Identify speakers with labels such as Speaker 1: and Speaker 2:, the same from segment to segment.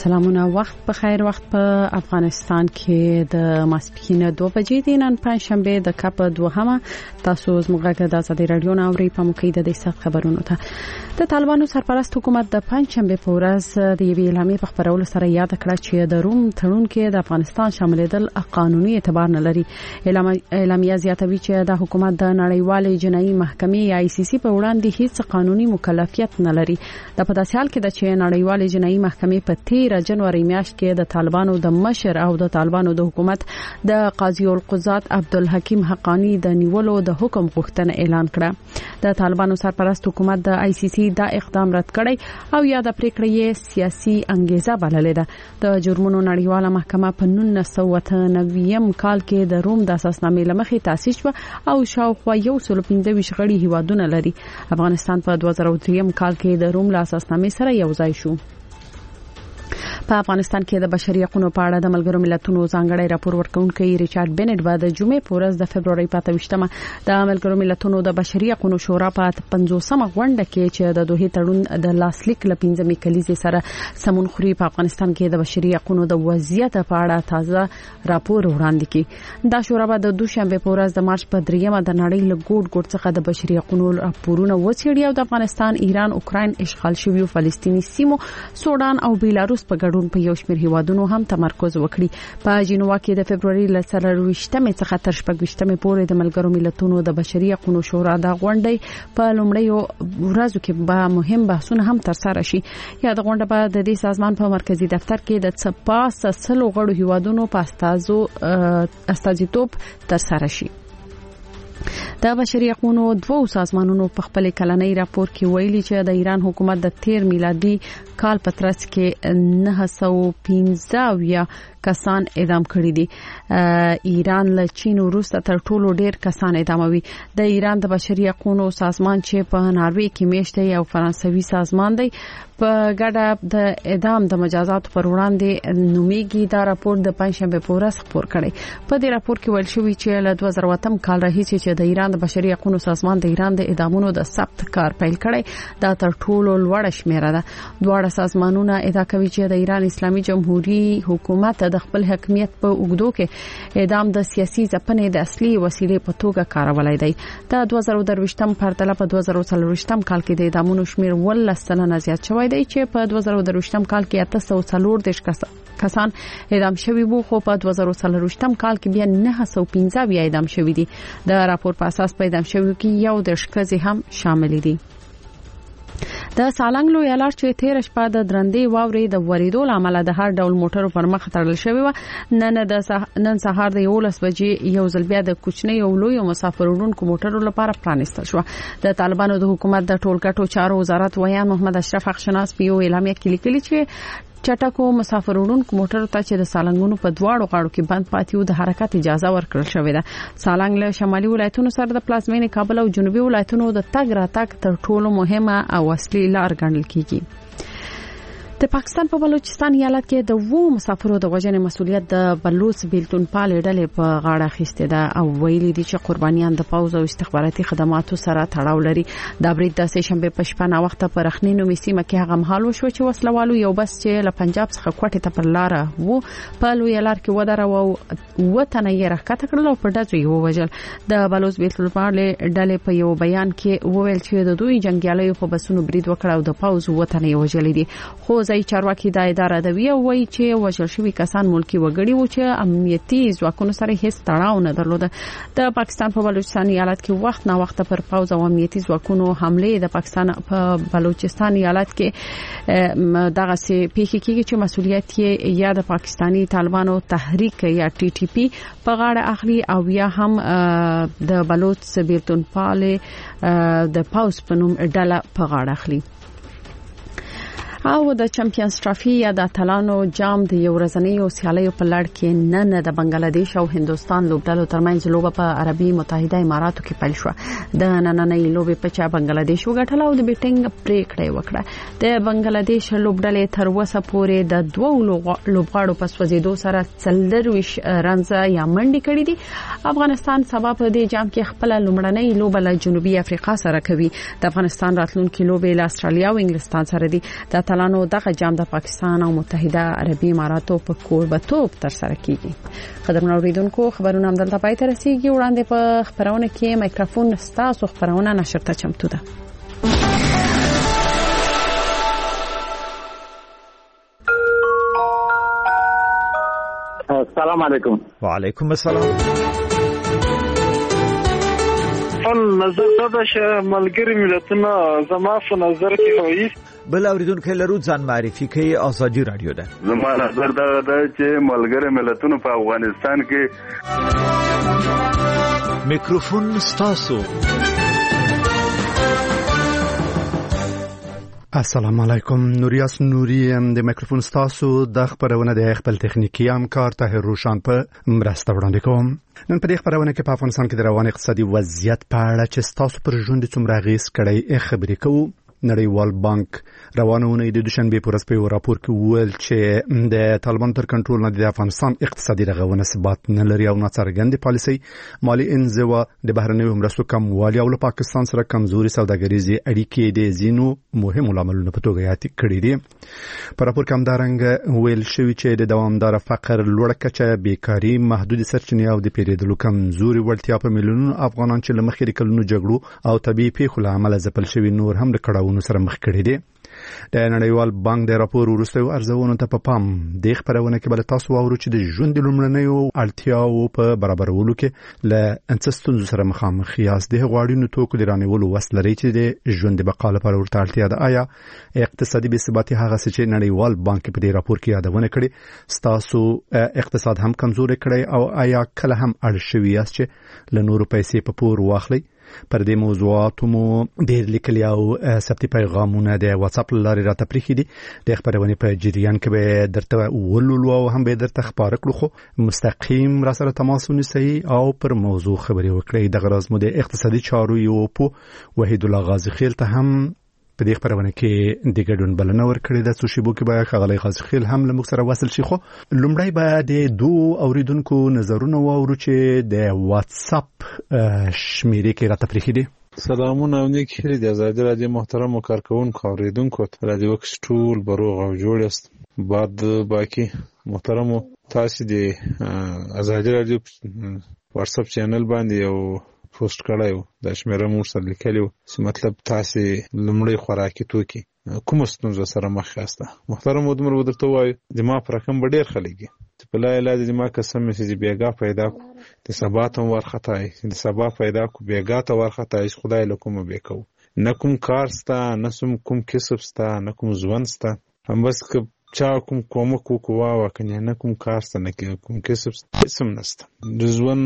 Speaker 1: سلامونه، وخت په خیر. وخت په افغانستان کې د ماسپښین 2 بجې دي. نن پنځشنبه د کاپ 2 تاسو زموږه د ازادي رادیو ناوړي په مقیده د سخت خبرونو ته د طالبانو سرپرست حکومت د پنځشنبه په ورځ د یوې اعلامیې په خبرولو سره یاد کړه چې د روم تړون کې د افغانستان شاملېدل قانوني اعتبار نه لري. اعلامیه زیاتوي چې د حکومت د نړیوالې جنایي محکمې ICC په وړاندې هیڅ قانوني مکلفیت نه لري. د په داسې حال کې د چې نړیوالې جنایي محکمې په 13 جنوري میاشت کې د طالبانو د مشر او د طالبانو د حکومت د قاضي القضات عبدالحکیم حقانی د نیولو د حکم غوښتنه اعلان کړه. د طالبانو سرپرست حکومت د ICC دا اقدام رد کړی او یا د پریکړې یې سیاسي انګیزه بللې ده. د جرمونو نړیواله محکمه په 1999 کال کې د روم د اساسنامې لمخې تاسیس شو او شاوخوا 125 غړي هیوادونه لري. افغانستان په 2003 کال کې د روم له اساسنامې سره یو ځای شو. په افغانستان کې د بشري حقوقو په اړه د ملګرو ملتونو ځانګړی راپور ورکونکي ریچارډ بنټ بعد د جمعې په ورځ د فبرवरी 28مه د ملګرو ملتونو د بشري حقوقو شورا په 50مه غونډه کې چې د دوه تړون د لاسلیک ل 15مې کلیزې سره سمون خوري په افغانستان کې د بشري حقوقو د وضعیت په اړه تازه راپور وړاندې کړي. دا شورا به د دوشنبه په ورځ د مارچ په 3مه د نړۍ له ګوټ څخه د بشري حقوقو راپورونه وڅېړي او د افغانستان، ایران، اوکراین، اشغال شویو فلسطینی سیمو، سودان او بیلاروس په ګډون په یو شمېر هیوادونو هم تمرکز وکړي. په جنوا کې د فبرवरी 23مې څخه تر 26مې پورې د ملګرو ملتونو د بشري حقوقو شورا د غونډې په لومړیو ورځو کې به مهم بحثونه هم ترسره شي. یا د غونډه په د دې سازمان په مرکزی دفتر کې د څپاس سلو غړو هیوادونو په استازیتوب ترسره شي. د بشري حقوقو دوه سازمانونو په خپل کلنۍ راپور کې ویلي چې د ایران حکومت د 13 میلادي کال په ترڅ کې 915 کسان اعدام کړي دي. ایران له چین وروسته تر ټولو ډیر کسان اعداموي. د ایران د بشري حقوقو سازمان چې په ناروې کې میشته یو فرانسوي سازمان دی په ګډه د اعدام د مجازات پر وړاندې نومیږي. دا راپور د پنځشنبه په ورځ خپور کړي. په دې راپور کې ویل شوی چې له 2008 کال راهیسې چې د ایران د بشري حقوقو سازمان د ایران د اعدامونو د ثبت کار پیل کړي دا تر ټولو لوړه شمیره ده. دواړه سازمانونه ادعا کوي چې د ایران اسلامي جمهوریت حکومت د خپل حاکمیت په اوږدو کې اعدام د سیاسي ځپنې د اصلي وسیلې په توګه کارولای دی. د 2023م پرتله په 2024م کال کې د اعدامونو شمیر 10% زیات شوی دی چې په 2023م کال کې 840 کسان اعدام شوي وو، خو په 2024م کال کې بیا 915 اعدام شوي دي. د راپور په اساس په اعدام شوي کې یو د ښځې هم شامل دي. د سالنګ لوی لار چې 13 شپه د درندې واورې د وریدو لامل د هر ډول موټرو پر مخ تړل شوی و. نن سهار د 11 بجې یو ځل بیا د کوچنۍ او لوی مسافر وړونکو موټرو لپاره پرانیستل شو. د طالبانو د حکومت د ټولګټو چارو وزارت ویان محمد اشرف اخشناس په یو اعلامیه کې لیکلي چې چټکو مسافر وړونکو موټرو ته چې د سالنګونو په دواړو غاړو کې بند پاتې و د حرکت اجازه ورکړل شوې ده. سالنګ له شمالي ولایتونو سره د پلازمینې کابل او جنوبي ولایتونو د تګ راتګ تر ټولو مهمه او اصلي لار ګڼل کیږي. د پاکستان په بلوچستان ایالت کې د وو مسافرو د وژنې مسؤلیت د بلوچ بیلتون پال ډلې په غاړه اخیسته ده او ویلي دي چې قربانیان د پوز او استخباراتي خدماتو سره تړاو لري. دا برید د سهشنبه په شپه نا وخت پر رخنینو میسیمه کې هغه مهال وشو چې وسلوالو یو بس چې له پنجاب څخه کوټه ته پر لار وو په لوی لار کې ودره او وطن یې راکته کړل او په دځو یو وجل. د بلوچ بیلتون پال ډلې په یو بیان کې وویل چې د دوی جنگیالیو په بسونو برید وکړ او د پوز وطن یې وجل دي. خو ځای چارواکي د اداره دوی وایي چې وژل شوي کسان ملکی وګړي وو چې امنیتي ځواکونو سره هیڅ تړاو نه درلود. د پاکستان په بلوچستان ایالت کې وخت نا وخت پر پوز او امنیتي ځواکونو حمله د پاکستان په بلوچستان ایالت کې دغه سي پیښې کېږي چې مسؤلیت یې یا د پاکستانی طالبانو تحریک یا TTP په غاړه اخلي او یا هم د بلوچ بیلتون پال د پاوس په نوم ډله په غاړه اخلي. او د چمپیونز ټرافي یا د اتلانو جام د یو ورځنیو سیالیو په لړ کې نن د بنگلاديش او هندستان لوبډلو ترمنځ لوبه په عربي متحده اماراتو کې پیل شو. د نننۍ لوبې په چا بنگلاديش وګټل او د بیټینګ پریکړه وکړه. د بنگلاديش لوبډلې تر اوسه پورې د دوه لوبغاړو په سوځېدو سره 40 رنزه یا منډي کړې دي. افغانستان سبا په دې جام کې خپل لومړنۍ لوبه له جنوبي افریقا سره کوي. د افغانستان راتلونکي لوبې له استرالیا او انګلستان سره دي. د کلانو دغه جام د پاکستان او متحده عربي اماراتو په کوربتوب تر سره کیږي. قدرمن اوریدونکو خبرونه هم دلته پای ته رسیږي. وړاندې په خبرونه کې مایکروفون ستاسو خبرونه نشر ته چمتو ده.
Speaker 2: السلام علیکم.
Speaker 3: وعلیکم السلام.
Speaker 4: نظر دا چې ملګری ملتونه زما په نظر کې وایي
Speaker 3: بل اوریدونکو لرو ځان معرفي کوي. آزادي رادیو ده.
Speaker 5: زما نظر دا چې ملګری ملتونه په افغانستان کې
Speaker 3: میکروفون ستاسو.
Speaker 6: السلام علیکم. نوریاس نوری د میکروفون ستاسو د خبرونه د خپل تخنیکی همکار طاهر روشان په مرسته وړاندې کوم. نن په دې خبرونه کې په افغانستان کې د روان اقتصادي وضعیت په اړه چې ستاسو پر ژوند څومره اغیز کړی خبرې کوو. نړیوال بانک روانونه د دوشنبه په ورځ په راپور کې ویل چې د طالبان تر کنټرول نه د افغانستان اقتصادي رغونه ثبات نه لري او ناڅرګند پالیسي مالی انزوا د بهرنیو مرستو کموالی او له پاکستان سره کمزوري سوداګریزي اړیکې د زینو مهم عواملونو په توګه یاد کړي دي. په راپور کې همدارنګه ویل شوی چې د دوامدار فقر، لوړ کچه بیکاری، محدود سرچینې او د پیریدلو کمزوري وړتیا په میلیونونو افغانان چې لمخې د کلونو جګړو او طبي پیښو له امله ځپل شوی نور هم د کړهونو سره مخ کړي دي. د نړیوال بانک د راپور وروسته ارزونو ته په پام د خبرونه کې بل تاسو واورو چې د ژوند لومړنیو اړتیاو په برابرولو کې له انسستون سره مخامخ یاست. د غواړینو توکو د رانیولو وس لري چې د ژوند بقا لپاره ورته اړتیا ده. آیا اقتصادي بې ثباتي هغه څه چې نړیوال بانک په دې راپور کې یادونه کړي ستاسو اقتصاد هم کمزوري کړي او آیا کله هم اړ شوي یاست چې له نورو پیسې په پور واخلي؟ پر دې موضوعاتو مو ډېر لیکلي او ثبتي پیغامونه د واتس اپ لارې راته پریښي دي. د خبرونې په جریان کې به درته ولولو او هم به درته خبره کړو، خو مستقیم را سره تماس ونیسئ او پر موضوع خبرې وکړئ. د غرض مو د اقتصادي چارو یو په وحید الله غازی خیل ته هم په دې خبرونه کې د ګډون بلنه ورکړې ده. څو شیبو کې به ښاغلی غازی خیل هم له موږ سره وصل شي. خو لومړی به د دوه اوریدونکو نظرونه واورو چې د واتس اپ شمیرې کې راته پریښي دي.
Speaker 7: سلامونه او نیک هیلې د ازادي رادیو محترم کارکونکو اوریدونکو ته رادیو کې ټول بروغ او جوړ است. بعد باقي محترم تاسو د ازادي رادیو واتس اپ چینل باندې او پوسټ کړایو د شمیره مور سره لیکلو چې مطلب تاسو لمړی خوراکي توکي کوم ستونزه سره مخ یاست. محترم ودمر ودرته وای د ما پر رقم ډیر خلګي چې په لای علاج د ما قسم چې بیګا پیدا کو د سبات ورخطای د سبا پیدا کو بیګا ته ورخطای خدای له کوم بیکو نه کوم کار ستا نه کوم کسب ستا نه کوم ځوان ستا هم بس چا کوم کووا وکنه نه کوم کار ستا نه کوم کسب سم نست د ځوان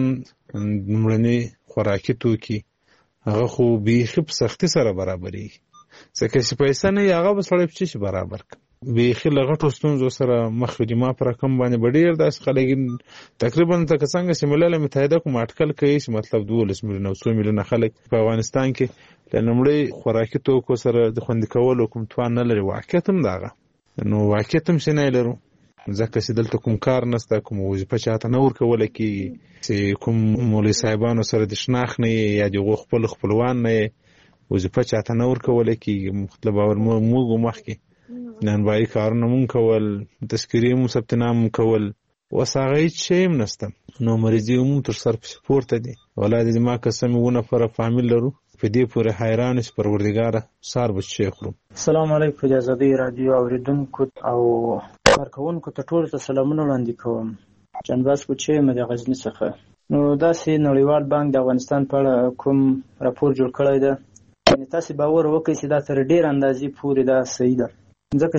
Speaker 7: مړنی خوراکي توکي هغه خو بیخي په سختي سره برابري ځکه چې پیسې نه هغه بسړې په چی برابر بیخي لغټو ستونزو سره مخ دي. ما پر رقم باندې ډېر داس خلک تقریبا تک څنګه چې ملل متحده کوم اټکل کوي چې مطلب 12 میلیون او 100 میلیون خلک په افغانستان کې لنمړی خوراکي توکو سره د خوندې کولو کوم توان نه لري. واقعیت هم داغه نو واقعیت هم شنه لرو ځکه چې دلته کوم کار نشته، کوم وظیفه چاته نه ورکول کیږي چې کوم مولوی صاحبانو سره د شناخ نه یا د خپلوان نه وظیفه چاته نه ورکول کیږي. مطلب موږ مخکې ننبایي کارونه مونږ کول، تذکیرې مو ثبت نام کول، وساغه هیڅ شی هم نشته. نو مریضي هم تر سر پورته دي. ولادي د ما قسم ونه پر فامیل لرو په دې پورې حیران شي پروردګار سار بچي خورم.
Speaker 8: السلام علیکم د ازادي رادیو اوریدونکو او کارکونکو ته ټول ته سلامونه وړاندې کوم. جنباس کو چې مده غزنی څخه نو داسې نړیوال بانک د افغانستان په اړه کوم راپور جوړ کړی دی. یعنی تاسو باور وکړئ چې دا تر ډیر اندازې پورې دا صحیح ده، ځکه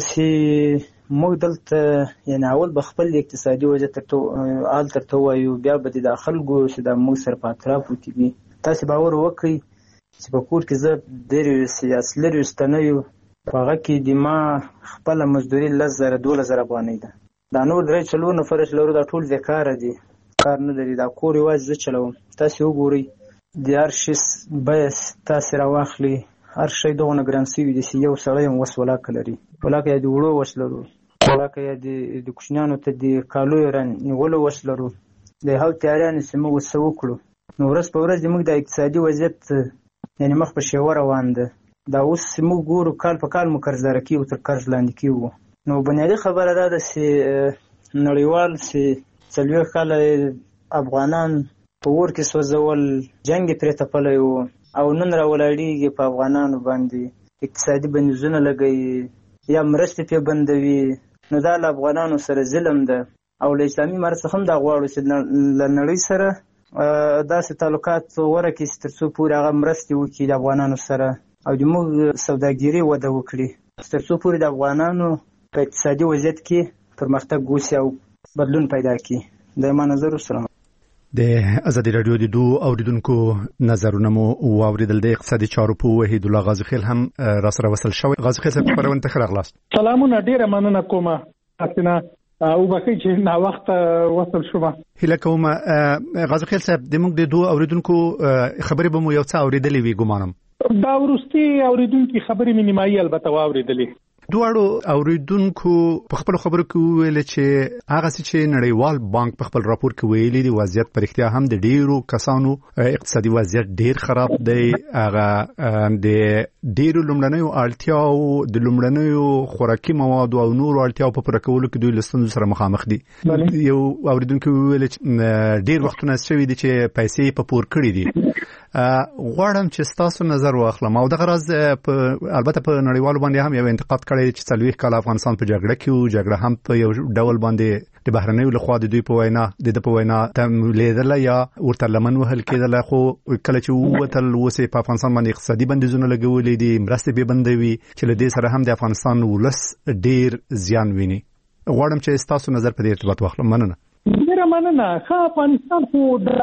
Speaker 8: چې موږ دلته یعنی اول به خپل اقتصادي وضعیت ترته وایو، بیا به د خلکو چې د موږ سره په اطرافو کې دي. تاسو باور وکړئ چې په کور کې زه ډېر سیاسي لري ستنیو په هغه کې د ما خپل مزدوري 10,000-12,000 افغانۍ ده. دا نور 3-4 نفر چې لرو دا ټول بیکاره دي، کار نه لري. دا کور یوازې زه چلوم. تاسو وګورئ د هر شي بیه تاسو راواخلئ، هر شی دغونه ګران شوي دي چې یو سړی هم وس ولاکه لري. ولاکه یا د وړو وس لرو، ولاکه یا د کوچنیانو ته د کالیو رانیولو وس لرو، د هغو تیاریانې چې موږ څه وکړو. نو ورځ په ورځ زموږ د اقتصادي وضعیت یعنې مخ په شیوه روان ده. دا اوس موږ ګورو کال په کال مو قرضدار کیو تر قرض لاندې کیو. نو بنیادی خبره ده چې نړیوال چې 40 کال افغانان په ور کې سوځول جنگ پرې تپلی وو او نن راولاړېږي په افغانانو باندې اقتصادي بندیزونه لګوي یا مرستې پرې بندوي. نو دا له افغانانو سره ظلم ده او له اسلامي امارت څخه هم دا غواړو چې له نړۍ سره داسې تعلقات غوره کړي چې تر څو پورې هغه مرستې وکړي د افغانانو سره او د موږ سوداګري وده وکړي تر څو پورې د افغانانو په اقتصادي وضعیت کې پرمختګ وشي او بدلون پیدا کړي. د ما نظر سره
Speaker 6: د ازادي رادیو د دوه اوریدونکو نظرونه مو واوریدل. د اقتصادي چارو په وحید الله غازی خیل هم را سره وصل شوی. غازی خیل صاحب خبرونه ته راغلاست.
Speaker 2: سلامونه، ډیره مننه کومه اسنه او بخیر چې نا وخت وصل شوم.
Speaker 6: هله کوم غازی خیل صاحب د موږ د دوه اوریدونکو خبرې به مو یو څه اوریدلې وي ګمانم.
Speaker 2: دا ورستي اوریدونکو خبرې مې نیمایي البته واوریدلې.
Speaker 6: دوه اوریدونکو په خپل خبرو کې ویل چې هغه چې نړیوال بانک په خپل راپور کې ویلي دی وضعیت پر اختیار هم د ډیرو کسانو اقتصادي وضعیت ډیر خراب دی. هغه د ډیرو لومړنیو اړتیاو د لومړنیو خوراکي مواد او نورو اړتیاو په پوره کولو کې دوی لستونو سره مخامخ دي. یو اوریدونکو ویل چې ډیر وختونه شوي دي چې پیسې په پور کړې دي. غواړم چې تاسو نظر واخلم او دغه راز البته په نړیوالو باندې هم یو انتقاد کړی چې 40 کال افغانستان په جګړه کې او جګړه هم په یو ډول باندې د بهرنیو لخوا د دوی په وینا د په وینا تملیدل یا ورته لمن وهل کېدل. خو کله چې ووتل وسه په افغانستان باندې اقتصادي بندیزونه لګولې دي مرستې به بندوي چې له دې سره هم د افغانستان ولس ډیر زیان ویني. غواړم چې تاسو نظر په دې ارتباط واخلم. مننه.
Speaker 2: ډیره مننه. افغانستان خو د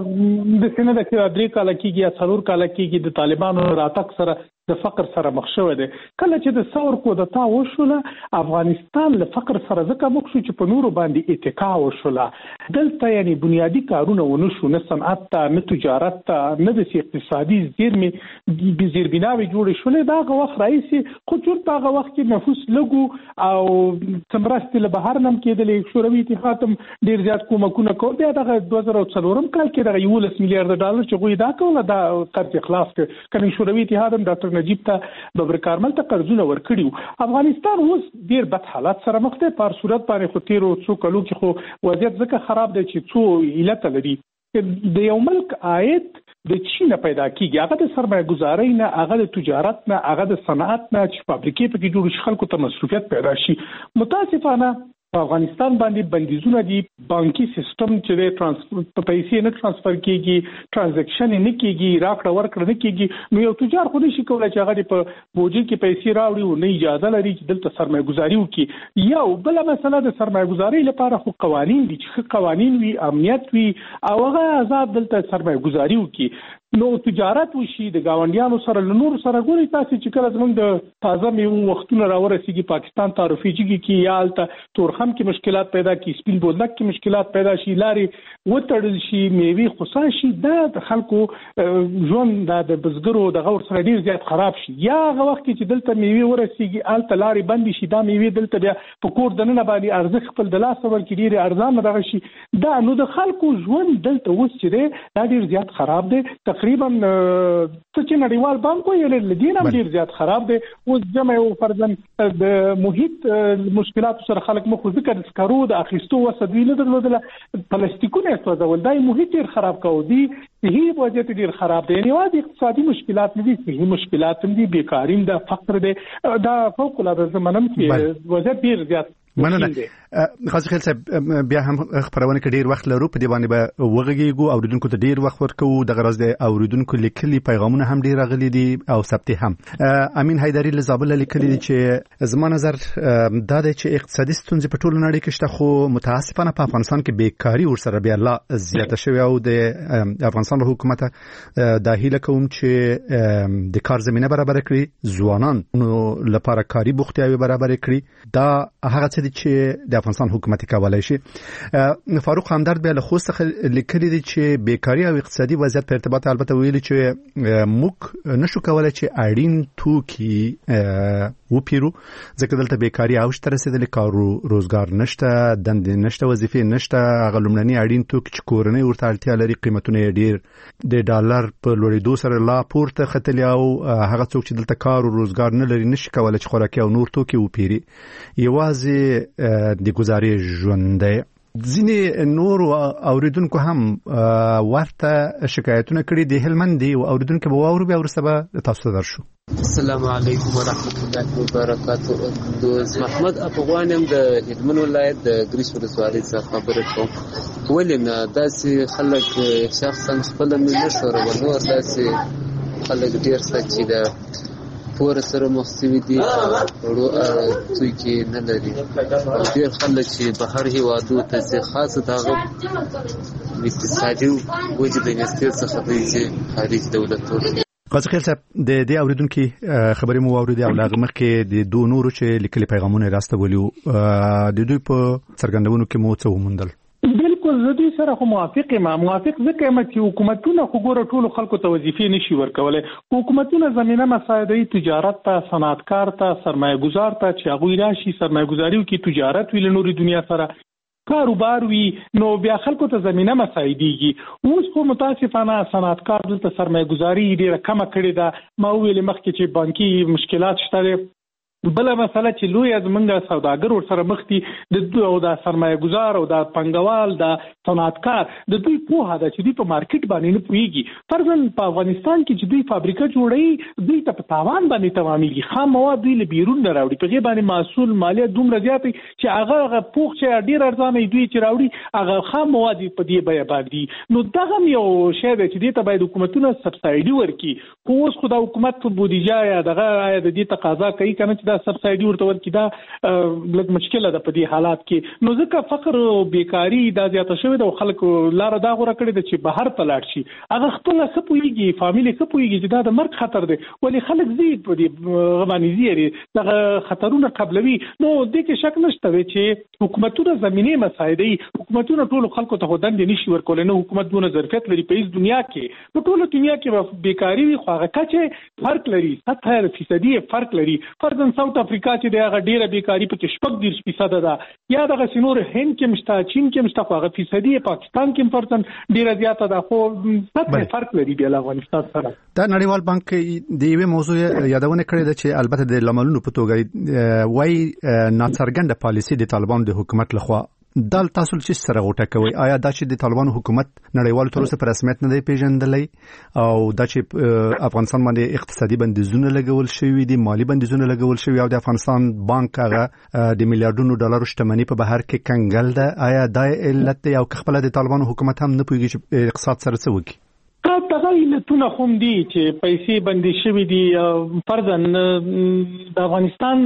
Speaker 2: سینه د 3 کال کېږي یا 4 کال کېږي د طالبانو راتګ سره د فقر سره مخ شوی دی. کله چې د ثور کودتا وشوله افغانستان له فقر سره ځکه مخ شو چې په نورو باندې اتکا وشوله. دلته یعنی بنیادی کارونه ونه شو، نه صنعت ته نه تجارت ته نه د اقتصادي زیربناوي جوړې شولې. دا هغه وخت رئیسي خو چورته هغه وخت کې نفوس لګو او څمرستې له بهر نم کېدلې. شوروي اتحاد هم ډیر زیات کومکونه کول. بیا دغه 2004 کال کې دغه 11 میلیارډ ډالر چې غوي دا کوله دا قرض خلاص کړ. کني شوروي اتحاد هم ډاکټر نجیب ته ببر کارمل ته قرضونه ورکړي. افغانستان اوس ډیر بد حالات سره مخ دی. په صورت باندې خو تیرو څو کلو کې خو وضعیت ځکه خراب دی چې څو علت لري. د یو ملک عاید د چین پیدا کیږي، هغه د سرمایه گذارۍ نه، هغه د تجارت نه، هغه د صنعت نه چې فابریکې پکې جوړ شي، خلکو ته مصروفیت پیدا شي. متاسفانه په افغانستان باندې بندیزونه دي. بانکي سیستم چې د په پیسې نه ترانسفر کیږي، ترانزیکشن نه کیږي، راکړه ورکړه نه کیږي. نو یو تجار خو نشي کولای چې هغه په بوجي کې پیسې راوړي او نه اجازه لري چې دلته سرمایه گذاري وکړي. یو بل مسله د سرمایه گذاري لپاره خو قوانین دي چې قوانین وي، امنیت وي او هغه آزاد دلته سرمایه گذاري وکړي. نو تجارت وشي د گاونډیانو سره له نور سره. ګوري تاسو چې کله زموږ د تازه میوه وختونه راورسیږي پاکستان ته رفیجیږي کې یا الته تورخم کې مشکلات پیدا کی، سپین بولدک کې مشکلات پیدا شي، لاري وټړل شي، میوه خصا شي، د خلکو ژوند د بزګرو د غور سره ډیر زیات خراب شي. یا هغه وخت چې دلته میوه ورسیږي الته لاري بند شي، دا میوه دلته بیا په کور دننه باندې ارزښت خپل د لاس ورکړي ډیر ارزان دغه شي. دا نو د خلکو ژوند دلته اوس چې دی دا ډیر زیات خراب دی. تقریبا چې نړیوال بانک ویل لدینم ډیر زیات خراب دی. اوس جمع او فرضاً د محیط مشکلات سره خلک مخ ذکر سکرو د اخیستو وسدوی نه درلودله، پلاستیکونه استعمال دای محیط ډیر خراب کوي. دی صحي وضعیت ډیر خراب دی. یعنی واځي اقتصادي مشکلات نه دي، صحي مشکلات هم دي، بیکاریم ده، فقر ده، دا فوق العاده زمانم کې وضعیت ډیر زیات.
Speaker 6: مننه. غازی خیل صاحب بیا هم خبرونه کې ډیر وخت لرو، په دې باندې به وغږیږو، اوریدونکو ته ډیر وخت ورکو. د غرض د اوریدونکو لیکلي پیغامونه هم ډیر غلي دي او ثبت هم. امین حیدری له زابل لیکلي دي چې زما نظر دا دی چې اقتصادي ستونزې په ټول نړۍ کې شته، خو متاسفانه په افغانستان کې بیکاری ورسره بیا لا زیاته شوې او د افغانستان حکومت د هیله کوم چې د کار زمينه برابر کړي، ځوانان لپاره کاري بوختیاوي برابر کړي. دا هغه څه دي چې د افغانستان حکومت کولای شي. فاروق همدرد بیا له خوست لیکلي دي چې بیکاری او اقتصادي وضعیت په ارتباط البته ویلي چې موږ نشو کولای چې اړین توکي وپیرو ځکه دلته بیکاری اوج ته رسیدلې، کار روزګار نشته، دندې نشته، وظیفې نشته. هغه لومړني اړین توکي چې کورنۍ ورته اړتیا لري قیمتونه ډیر د ډالر په لوړېدو سره لا پورته ختلي، او هغه څوک چې دلته کار او روزګار نه لري نشي کولای چې خوراکي او نور توکي وپیري. یوازې د گزارې ژوند دی. ځینې نور اوریدونکو هم ورته شکایتونه کړي دي. هلمند دی او اوریدونکو به واوري، بیا ورسته به تاسو ته درشو.
Speaker 9: السلام علیکم ورحمت الله وبرکاته. دوست محمد افغانم د هلمند ولایت د ګریس ولسوالۍ څخه خبرې کوم. ولې نه داسې خلک شخصا خپل نه شورول، نور داسې خلک ډیر سچې ده پور سره مخسوي دي، ورو توکي نه لري. ډیر خلک چې بهر هیوادو ته ځي، خاصه دغه اقتصادي وجه د انستیل څخه دی چې خارج دولتونو.
Speaker 6: قاضي خیل صاحب، د دې اوریدونکو خبرې مو واورېدې او لاغه مخکې د دوه نورو چې لیکلي پیغامونه راستولیو، د دوی په څرګندونو کې مو څه وموندل؟
Speaker 2: بالکل زه دې سره خو موافق ځکه چې حکومتونه خو ګوره ټولو خلکو ته وظیفې نشي ورکولی. حکومتونه زمینه مساعدوي تجارت ته، صنعتکار ته، سرمایه گذار ته چې هغوی راشي سرمایه گذاري وکړي، تجارت وي له نورې دنیا سره، کاروبار وي، نو بیا خلکو ته زمینه مساعدېږي. اوس خو متاسفانه صنعتکار دلته سرمایه گذاري ډېره کمه کړې ده. ما وویلې مخکې چې بانکي مشکلات شته دی. بله مسله چې لوی زمونږ سوداګر ورسره مخ دي، د سرمایه گذار او د پنګوال د صنعتکار د دوی پوهه ده چې دوی په مارکیټ باندې نه پوهېږي. فرضاً په افغانستان کې چې دوی فابریکه جوړوي، دوی ته په تاوان باندې تمامېږي. خام مواد دوی له بیرون نه راوړي، په هغې باندې محصول مالیه دومره زیات وي چې هغه پوخ چې ډېر ارزانه دوی چې راوړي هغه خام مواد په دې بیه باندې. نو دغه یو شی دی چې دې ته باید حکومتونه سبسایډي ورکړي. خو اوس خو د حکومت بودیجه یا دغه د دې تقاضا کوي که نه چې دا سبسایډي ورته ورکړي، دا لږ مشکله ده په دې حالات کې. نو ځکه فقر او بیکاري دا زیاته شوې ده او خلکو لاره دا غوره کړې ده چې بهر ته لاړ شي. هغه خپله ښه پوهېږي، فامیل یې ښه پوهېږي چې دا د مرګ خطر دی، ولې خلک ځي په دې باندې ځي، دغه خطرونه قبلوي. نو دې کې شک نشته دی چې حکومتونه زمینې مساعدوي. حکومتونه ټولو خلکو ته خو دندې نشي ورکولی، نه حکومت دونه ظرفیت لري په هېڅ دنیا کې. په ټوله دنیا کې به بیکاري وي، خو هغه کچې فرق لري، 70% فرق لري. فرضاً ساوت افریقا چې دی هغه ډېره بیکاري پکې 40% ده، یا دغسې نور هند کې هم شته، چین کې هم شته، خو هغه فیصدي پاکستان کې هم فرضاً ډېره زیاته ده، خو سطح فرق لري بیا له افغانستان سره.
Speaker 6: دا نړیوال بانک د یوې موضوع یادونه کړې ده چې البته د لاملونو په توګه وایي ناڅرګنده پالیسي د طالبانو د حکومت لخوا. دا تاسو چې سره غوټه کوي، آیا دا چې د طالبانو حکومت نړیوالو تر اوسه په رسمیت نه دی پیژندلی، او دا چې افغانستان باندې اقتصادي بندیزونه لګول شوي دي، مالی بندیزونه لګول شوي، او د افغانستان بانک هغه د میلیارډونو ډالرو شتمنۍ په بهر کې کنګل ده، آیا دا علت دی او که خپله د طالبانو حکومت هم نه پوهېږي چې اقتصاد سره څه وکړي؟
Speaker 2: دغه علتونه خو هم دي چې پیسې بندي شوي دي. فرضاً د افغانستان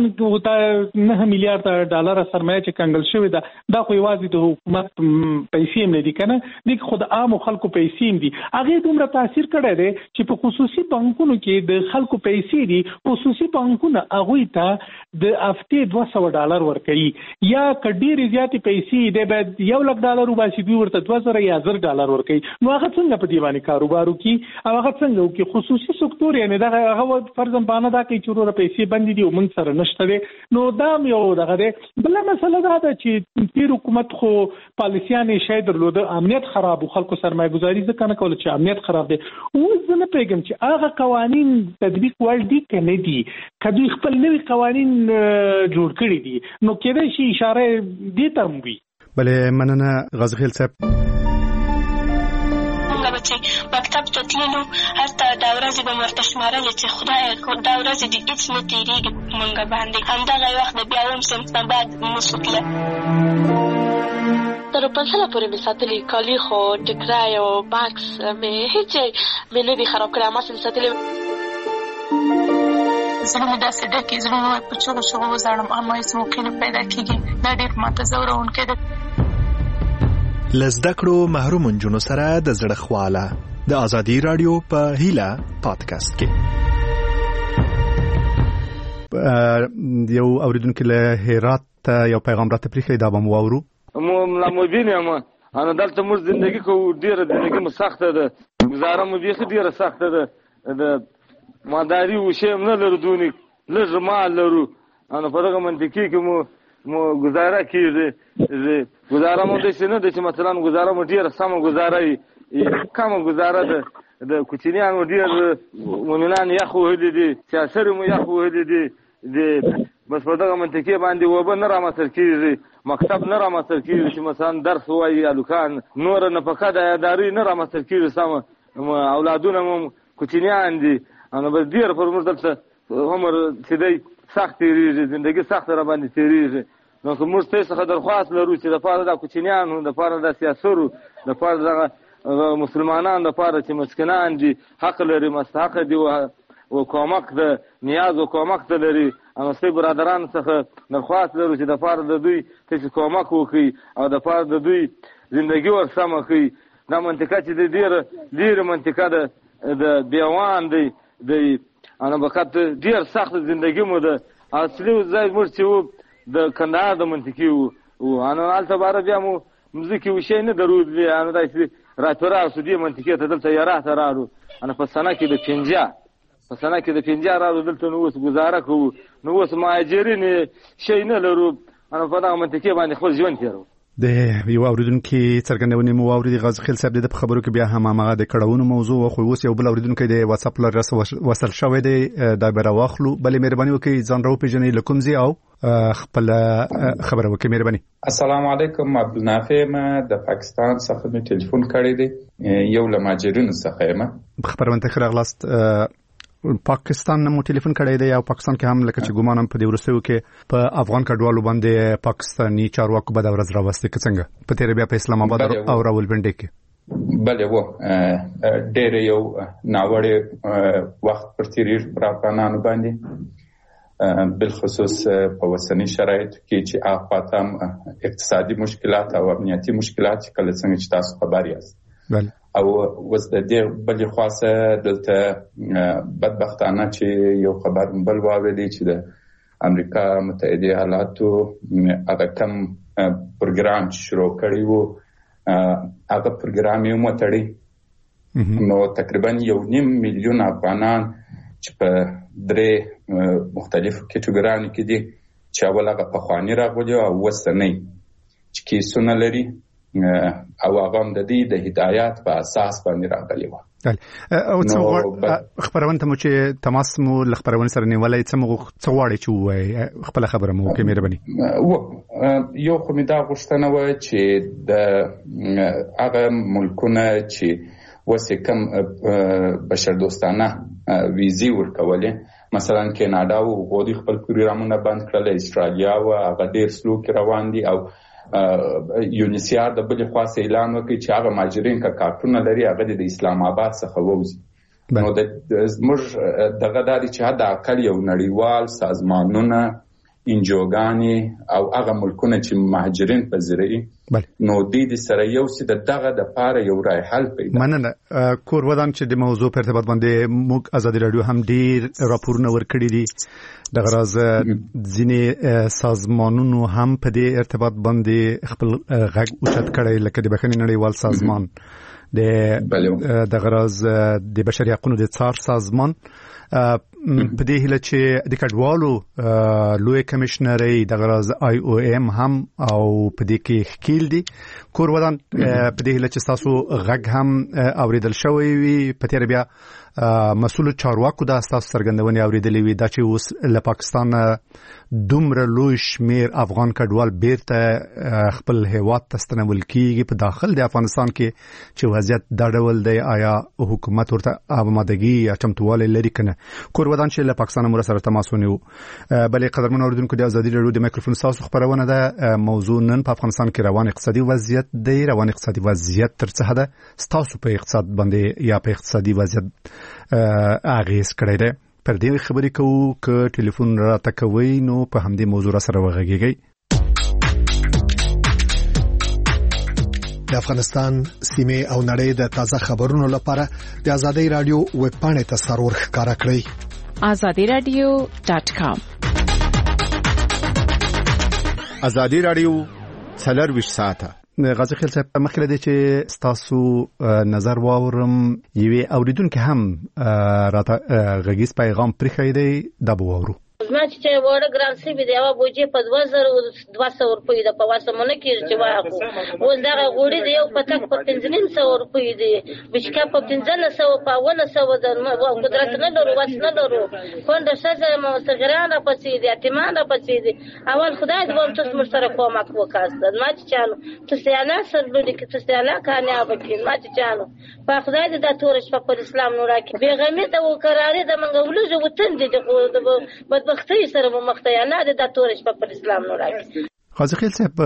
Speaker 2: 9 میلیارډ ډالر سرمایه چې کنګل شوې ده، دا خو یوازې د حکومت پیسې هم نه دي که نه، دې خو د عامو خلکو پیسې هم دي. هغې دومره تاثیر کړی دی چې په خصوصي بانکونو کې د خلکو پیسې دي. خصوصي بانکونه هغوی ته د هفتې $200 ورکوي، یا که ډېرې زیاتې پیسې دی باید $1,00,000 وباسي، دوی ورته $2,000 یا $1,000 ورکوي. نو هغه څنګه په دې باندې کاروبار وکړي او هغه څنګه وکړي؟ خصوصي سکتور یعنې دغه هغه فرضاً بهانه دا کوي چې وروره پیسې بندې دي او موږ سره نشته دی. نو دا هم یو دغه دی. بله مسله دا ده چې تېر حکومت خو پالیسیانې شی درلوده، امنیت خراب و، خلکو سرمایه ګذاري ځکه نه کوله چې امنیت خراب دی. اوس زه نه پوهېږم چې هغه قوانین تطبیق وړ دي که نه دي، که دوی خپل نوي قوانین جوړ کړي دي، نو کېدای شي اشاره دې ته هم وي.
Speaker 6: بلې مننه غازي خیل صاحب.
Speaker 10: چې مکتب ته تللو هلته دا ورځې به مې ورته شمارلې چې خدایه دا ورځې دې هېڅ نه تېرېږي په مونږ باندې. همدغه وخت د بیا اووم صنف نه بعد موږ تله تر 15 پورې مې ساتلي کالي، خو ټکرای او بکس مې هېڅ مې نه دي خراب کړی، هماسې مې ساتلي. زړه مې داسې ډکې، زړه مې په چغو چغو وزاړم، اما هېڅ موقع نه پیدا کېږي. دا ډېر ماته ځوروونکی ده.
Speaker 11: له زده کړو محروم نجونو سره د زړه خواله د ازادي رادیو په هیله پادکاسټ کې.
Speaker 6: یو اوریدونکو له هرات یو پیغام راته پریښی، دا به مو واورو.
Speaker 12: ملا مبین یم، انا دلته موږ زندگی کوو، ډېره زندگی مو سخته ده، گزاره مو بیخي ډېره سخته ده، د ماداري وشی هم نه لرو، دونې لږ مال لرو نو په دغه منطقې کې مو گزاره کیږي گزاره مو داسې نه ده چې مثلا گزاره مو ډېره سمه گزاره وي کمه گزاره ده د کوچنیانو ډېر مؤمنان یخ وهلي دي سیاسر مو یخ وهلي دي بس په دغه منطقې باندې وبه نه رامسر کیږي مکتب نه رامسر کیږي چې مثلا درس وایي یا دکان نور نفقه د عیاداري نه رامسر کیږي سمه اولادونه مو کوچنیان دي نو بس ډېر پر موږ دلته عمر چې دی سخت تېرېږي زندګي سخته را باندې تېرېږي نو که موږ تاسو څخه درخواست لرو چې دپاره د کوچنیانو دپاره د سیاسرو دپاره دغه مسلمانانو دپاره چې مسکینان دي حق لري مستحق دي و کومک د نیاز و کومک ته لري نو ستاسو برادرانو څخه درخواست لرو چې دپاره د دوی تاسو کومک وکړي او دپاره د دوی زندګي ورسمه کړي دا منطقه چې ډېره منطقه ده د بیوان دی انا بقت ډیر سخت زندگی مو ده اصلي ځای موږ چې وو د کندهار د منطقې وو انا هلته باره بیا مو مځکې وشی نه درود دی انا داسې راته سودي منطقې ته دلته یاره ته راړو انا په سنه کې د پنجا راړو دلته نو اوس گزاره کوو نو اوس مهاجرین شی نه لرو انا په دغه منطقې باندې خپل ژوند تېرو
Speaker 6: د یو اوریدونکو څرګندونې مو اوریدي غازي خیل صاحب د خبرو کې بیا هم هغه د کړهونو موضوع خو اوس یو بل اوریدونکو د واتس اپ لاره وصل شوی دی دا به راوخلو بلې مهرباني وکړئ ځان راو پیژنې لکم زی او خپل خبره وکړئ مهرباني.
Speaker 13: السلام علیکم عبدالنافع ما د پاکستان څخه می ټلیفون کړی دی یو لماجرین څخه یم
Speaker 6: خبرونه تخره غلاست پاکستان نمو ټلیفون کړی دی او پاکستان کې هم لکه چې ګومانم په دې ورسېو کې په افغان کډوالو باندې پاکستاني چارواکو به د ورځ راوستي څنګه په تیر بیا په اسلام آباد او راولپنډي کې
Speaker 13: بله و ډېر یو ناوړه وخت پر تیریږي پر افغانانو باندې بالخصوص په وسنی شرایط کې چې اخواتم اقتصادي مشکلات او امنیتي مشکلات کله څنګه چې تاسو خبر یاست
Speaker 6: بله
Speaker 13: او وس د دې بل خاصه دلته بدبختانه چې یو خبر بل واوري چې د امریکا متحده ایالاتو هغه کم پروګرام شروع کړی وو هغه پروګرام یې متړي نو تقریبا 1.5 میلیون افغانان چې په درې مختلفو کټګوریانو کې دي چې اول هغه په خواني راغلي او وسنی چې کیسونه لري او هغه د دې د هدایت په اساس باندې راغلي و
Speaker 6: او څو خبرونه ته مو چې تماس مو خبرونه سره نیولای څه غواړي چې وای خپل خبره مو کې مهرباني
Speaker 13: یو خو می دا غوښتنه و چې د هغه ملکونه چې وسه کم بشر دوستانه ویزي ورکولې مثلا کاناډا او غوډي خپل پروګرامونه بند کړل استرالیا او هغه ډیر سلوک روان دي او یونیسیار د بل خاص اعلان وکړي چې هغه ماجرین کا کارتونه لري هغه د اسلام آباد څخه ووزي نو د زموږ دغه دادی چې حد اقل یو نړیوال سازمانونه انجوګانی او هغه ملکونه چې مهاجرین پذیري نو د سره یو څه دغه د پاره یو رای حل پیدا
Speaker 6: مننه کور ودان چې د موضوع په ارتباط باندې موږ آزادي رادیو هم ډیر راپورونه ورکړي دي د غراز ځینې سازمانونو هم په دې ارتباط باندې خپل غږ اوچت کړی لکه د بخښنې نړیوال سازمان د غراز د بشري حقوقو د څار سازمان په دې هله چې د کډوالو لوی کمشنري د غراز آی او ام هم او په دې کې خکیل دي کور ودان په دې هله چې تاسو غږ هم اوریدل شوی وي په تیر بیا مسؤل چارواکو د اساس څرګندونې اوریدلې وي دا چې اوس له پاکستان دومره لوی شمیر افغان کډوال بیرته خپل هیواد ته ستنول کیږي په داخل د افغانستان کې چې وضعیت دا ډول دی آیا حکومت ورته آمادګي یا چمتووالی لري کنه کور ودان چې له پاکستان مر سره تماس ونیو بلې قدرمن اوریدونکو د ازادي رادیو د میکروفون تاسو خبرونه ده موضوع نن په افغانستان کې روان اقتصادي وضعیت دی روان اقتصادي وضعیت تر څه ده تاسو په اقتصاد باندې یا په اقتصادي وضعیت اغیز کړی دی پر دې خبرې کوو ک ټلیفون را تکوي نو په همدې موضوع سره وغږیږي
Speaker 11: د افغانستان سیمه او نړۍ د تازه خبرونو لپاره د آزادۍ رادیو ویب پاڼې ته سرور ښکارا کړئ
Speaker 1: azadiradio.com
Speaker 3: آزادي رادیو 24 ساعته
Speaker 6: غازي خیل صاحب مخکې لدی چې تاسو نظر واورم یوه اوریدونکو هم راته غږیز پیغام پرې خېدی دا به وورو
Speaker 14: زما چې وړه ګران شوي دی یوه بوجۍ په 2200 روپۍ ده په واسه مونه کېږي چې واخلو. اوس دغه غوړي د یو پتک په 1500 روپۍ دی، بشکه په 1500 په 1900 ده. قدرت نه لرو، وس نه لرو. کونډه ښځه صغیران راپسې دي، یتیمان راپسې دي. اول خدای دې به تاسو موږ سره کومک وکړي. ما چې چانو تاسو اعلی سرلوړي کې تاسو اعلی کامیاب کړئ. ما چې چانو په خدای دې د تور شپه پر اسلام نور راکړي. بېغمي ته وقرارې د منګه ولږه وطن دي بدبختۍ سره مخته نه د تور شپه پر اسلام نور راکړي.
Speaker 6: قاضي خیل صاحب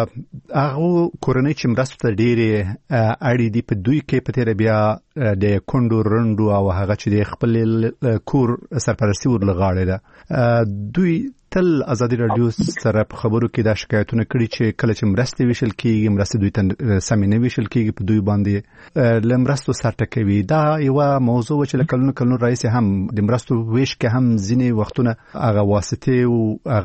Speaker 6: هغه کورنۍ چې مرستو ته ډېرې اړې دي په دوی کې په تېره بیا د کونډو رنډو او هغه چې د خپل کور سرپرستي ورلغاړې ده، دوی تل ازادي رادیو سره په خبرو کې دا شکایتونه کړي چې کله چې مرستې ویشل کېږي مرستې دوی ته سمې نه ویشل کېږي، په دوی باندې له مرستو سر ټکوي. دا یوه موضوع وه چې له کلونو راهیسې هم د مرستو ویش کې هم ځینې وختونه هغه واسطې او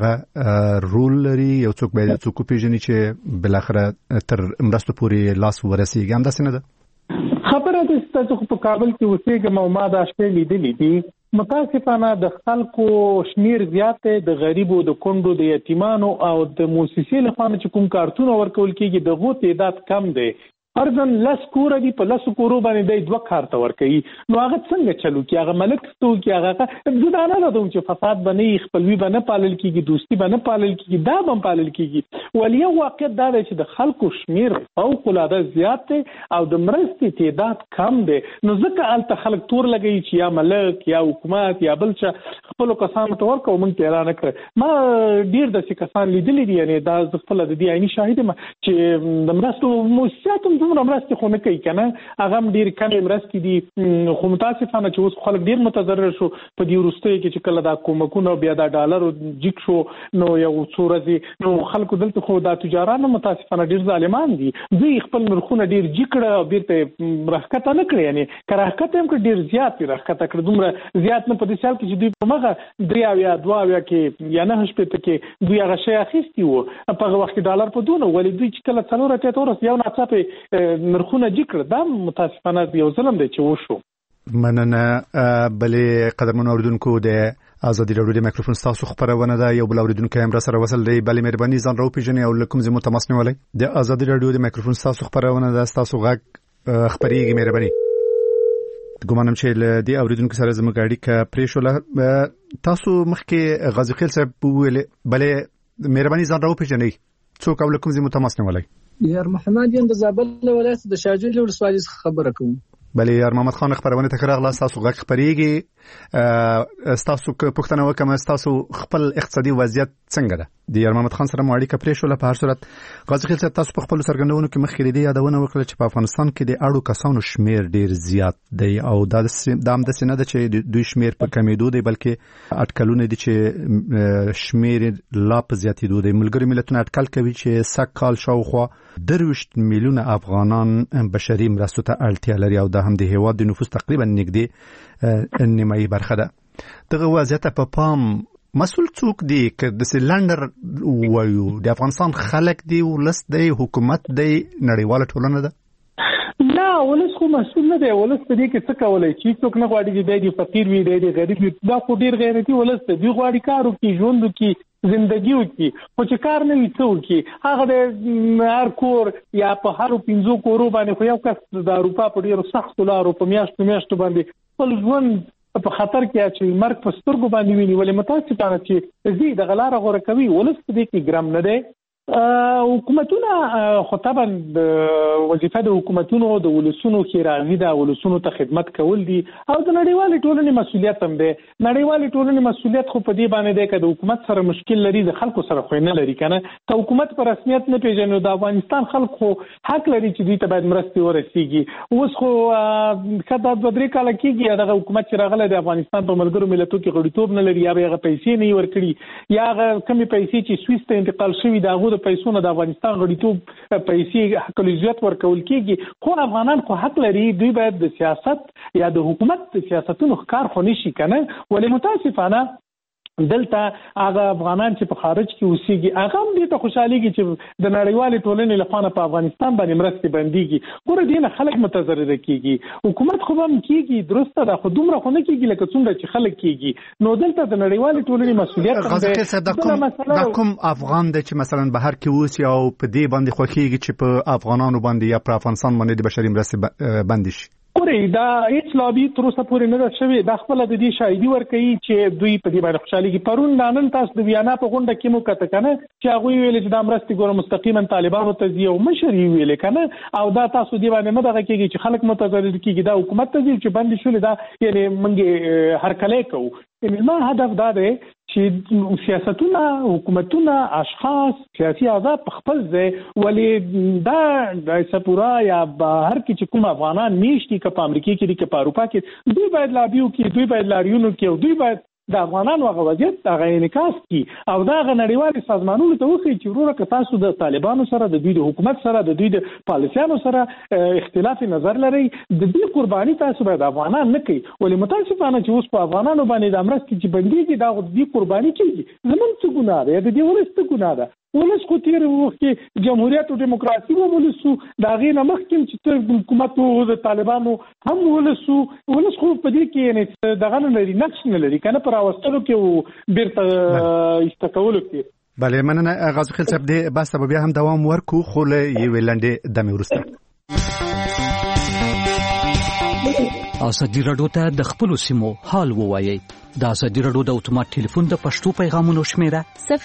Speaker 6: هغه رول لري، یو څوک باید څوک وپېژني چې بالاخره تر مرستو پورې لاس ورسېږي. همداسې نه ده؟
Speaker 2: خبره ده چې تاسو په کابل کې اوسېږم او ما دا شپې لیدلې دي. متاسفانه د خلکو شمیر زیات دی، د غریبو، د کونډو، د یتیمانو او د موسسې لخوا چې کوم کارتونه ورکول کېږي دغو تعداد کم دی. ارزن 10 کور دي، په 10 کورو باندې د 2 کارت ورکوي. نو هغه څنګه چلو کې هغه ملک ستو کې هغه زدانه نه دوم چې فساد باندې خپلوي باندې پالل کېږي، دوستي باندې پالل کېږي، دا باندې پالل کېږي. ولې واقع دا دی چې د خلکو شمیر فوق العاده زیات دی او د مرستې تعداد کم دی. نو ځکه الته خلک تور لګي چې یا ملک یا حکومت یا بل څه خپل کسانو ته ورکو. مونږ ته اعلان کړ ما ډیر د کسان لیدلې دي، یعنی دا خپل د دې عیني شاهد ما چې د مرستو موسسات دومره مرستې خو نه کوي کنه، هغه هم ډېر کمې مرستې دي. خو متاسفانه چې اوس خلک ډېر متضرر شو په دې وروستیو کې چې کله دا کومکونه بیا د ډالرو جګ شو نو یو څو ورځې نو خلکو دلته خو دا تجاران متاسفانه ډېر ظالمان دي. دوی خپل نرخونه ډېر جګ کړه او بیرته راښکته نه کړی، یعنی که راښکته هم کړه ډېر زیات یې راښکته کړه، دومره زیات نه په دې سال کې چې دوی په مغه 3 یا 2 کې یا 9 شپېته کې دوی هغه شی اخیستي وو په هغه وخت کې ډالر په دونه، ولې دوی چې کله 4 اتیا تورس یو ناڅاپه نرخونه جګړه دا متاسفانه یو ظلم دی چې وشو.
Speaker 6: مننه. بلې قدرمنو اوریدونکو د ازادي راډیو د میکروفون تاسو خبرونه ده، یو بل اوریدونکو هم را سره وصل دی. بلې مهرباني ځان راو پیژنئ او لکم زمو تماس نیولای. د ازادي راډیو د میکروفون تاسو خبرونه ده، تاسو غږ خبريږي. مهرباني ګومانم چې له دې اوریدونکو سره زموږ اړیکه پرې شوله. تاسو مخکې غازي خیل صاحب ویل، بلې مهرباني ځان راو پیژنئ څوک او لکم زمو تماس نیولای.
Speaker 15: یار محمد یم د زابل ولایت د شاجوی ولسوالۍ څخه خبره کوم.
Speaker 6: بلې یار محمد خان خبرونه ته راغله، تاسو غږ خبريږي. تاسو پوښتنه وکم تاسو خپل اقتصادي وضعیت څنګه ده؟ د یار محمد خان سره مو اړیکه پرې شوله. په هر صورت غازي خیل صاحب تاسو په خپل سرګندونو کې مخکې لري یادونه وکړه چې په افغانستان کې د اړو کسانو شمیر ډیر زیات دی او دا هم د سینه ده چې دوی شمیر په کمیدو دی، بلکې اټکلونه دي چې شمیر لا په زیاتېدو دی. ملګری ملتونه اټکل کوي چې سږ کال شاوخوا 23 میلیونه افغانان بشري مرستو ته اړتیا لري او دا هم د هیواد د نفوس تقریبا نږدې نیمایي برخه ده. دغه وضعیت په پام مسؤل څوک دی؟ که د سلندر وایو د افغانستان خلک دی، ولس دی، حکومت دی، نړیواله ټولنه ده؟
Speaker 2: نه، ولس خو مسؤل نه دی. ولس په دې کې څه کولی چې څوک نه غواړي چې دی فقیر وي، دی غریب وي. دا خو ډېر غیرتي ولس دی. دوی غواړي کار وکړي، ژوند وکړي، زندگی وکړي، خو چې کار نه وي څه وکړي. هغه د هر کور یا په هرو 5 کورو باندې خو یو کس د اروپا په ډېرو سختو لارو په میاشتو باندې خپل ژوند په خطر کې چې مرګ په سترګو باندې ویني. ولې متاسفانه چې زی د غلاره غوړه کوي. ولس په دې کې ګرام نه دی. حکومتونه خو طبعا د وظیفه د حکومتونو د ولسونو خیرازي ده، ولسونو ته خدمت کول دي او د نړیوالې ټولنې مسؤلیت هم دی. نړیوالې ټولنې مسؤلیت خو په دې باندې دی که د حکومت سره مشکل لري د خلکو سره خو نه لري کنه. که حکومت په رسمیت نه پیژني د افغانستان خلک خو حق لري چې دوی ته باید مرستې ورسیږي. اوس خو کدا 2-3 کال کېږي دغه حکومت چې راغلی د افغانستان په ملګرو ملتونو کې غړیتوب نه لري، یا به هغه پیسې نه ورکړي، یا هغه کمې پیسې چې سویس ته انتقال شوي د هغو پیسو نه د افغانستان غړیتوب پیسې حقوقیت ورکول کېږي. خو افغانان خو حق لري، دوی باید د سیاست یا د حکومت د سیاستونو ښکار خو نشي کنه. ولې متاسفانه دلته هغه افغانان چې په خارج کې اوسېږي هغه هم دې ته خوشحاليږي چې د نړیوالې ټولنې لخوا په افغانستان باندې مرستې بنديږي ګوره دې نه خلک متضرر کیږي حکومت خو هم کیږي درسته ده خو دومره خو نه کیږي لکه څنګه چې خلک کیږي نو دلته د نړیوالې ټولنې مسؤلیت
Speaker 6: هم ده کوم افغان د چې مثلا بهر کې اوسي او په دې باندې خوښيږي چې په افغانانو باندې یا په افغانستان باندې د بشري مرستې بند شي
Speaker 2: ګورئ دا هیڅ لابي تر اوسه پورې نه ده شوې دا خپل د دې شاهدي ورکوي چې دوی په دې باندې خوشحاليږي پرون نن تاسو د ویانا په غونډه کې مو کته کنه چې هغه ویل چې دا مرستې ګوره مستقیما طالبانو ته ځي او مشر یې ویل کنه او دا تاسو دې باندې نه دغه کېږي چې خلک متضرر کیږي دا حکومت ته ځي چې بند شول دا یعنی منګي هر کله کوو ما هدف دا دی چې سیاستونه حکومتونه اشخاص سیاسي احزاب په خپل ځای ولې دا سپورا یا بهر کې چې کوم افغانان نشي که په امریکا کې دي که په اروپا کې دوی باید لابیو کې دوی باید لاریونو کې او دوی باید د افغانانو هغه وضعیت هغه انعکاس کی او دا غ نړیوال سازمانونو ته وخی چې وروره که تاسو د طالبانو سره د دوی د حکومت سره د دوی د پالیسیانو سره اختلاف نظر لري د دې قرباني تاسو باید افغانان نه کوي ولې متاسفانه چې اوس په افغانانو باندې د امرستي چې بنديږي دا د دې قرباني کوي زمون څه ګناه ده د دې ورسته ګناه ده ولس خو تیر وخت کې جمهوریت او دیموکراسي ومولسو دا غي نه مخکې چې حکومت او د طالبانو هم ولس خو په دې کې نه دغه نه لري نقش نه لري کنه پر اوستلو کې بیرته استکولو کې
Speaker 6: بله مننه غازی خیل صاحب دې بس بیا هم دوام ورکو خو له یو لنډه دمه ورسته
Speaker 16: ازادي راډیو ته د خپل سیمو حال ووایي د ازادي راډیو د اتومات ټلیفون د پښتو پیغامونو شمیره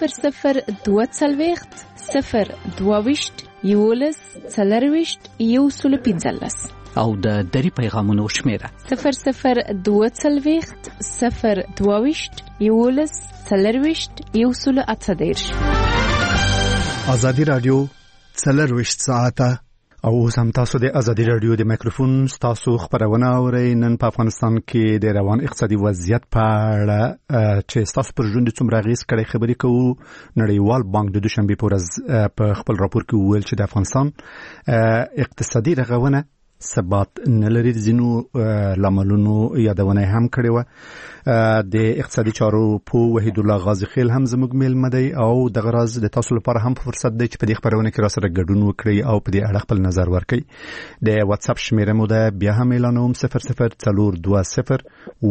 Speaker 16: 0022 022 یولس څلرويشت یو سل پنځلس او د دری پیغامونو شمیره 0022 022 یولس څلرويشت یو سل اتدیرش
Speaker 11: ازادي راډیو څلرويشت ساعته او اوس هم تاسو د ازادي راډیو د میکروفون تاسو خبرونه اورئ نن په افغانستان کې د روان اقتصادي وضعیت په اړه چې تاسو پر ژوند څومره غیس کړي خبرې کوو نړیوال بانک د دوشنبه په ورځ په خپل راپور کې ویل چې د افغانستان اقتصادي رغونه ثبات نلري ځینو لاملونو یادونه هم کړې و د اقتصادي چارو په وحید الله غازی خیل هم زموږ میلمه دی او د غرض د تاسو لپاره هم فرصت دی چې په دې خبرونه کې را سره ګډون وکړي او په دې اړه خپل نظر ورکړي د واتس اپ شمیره مو ده بیا هم اعلانوم 0040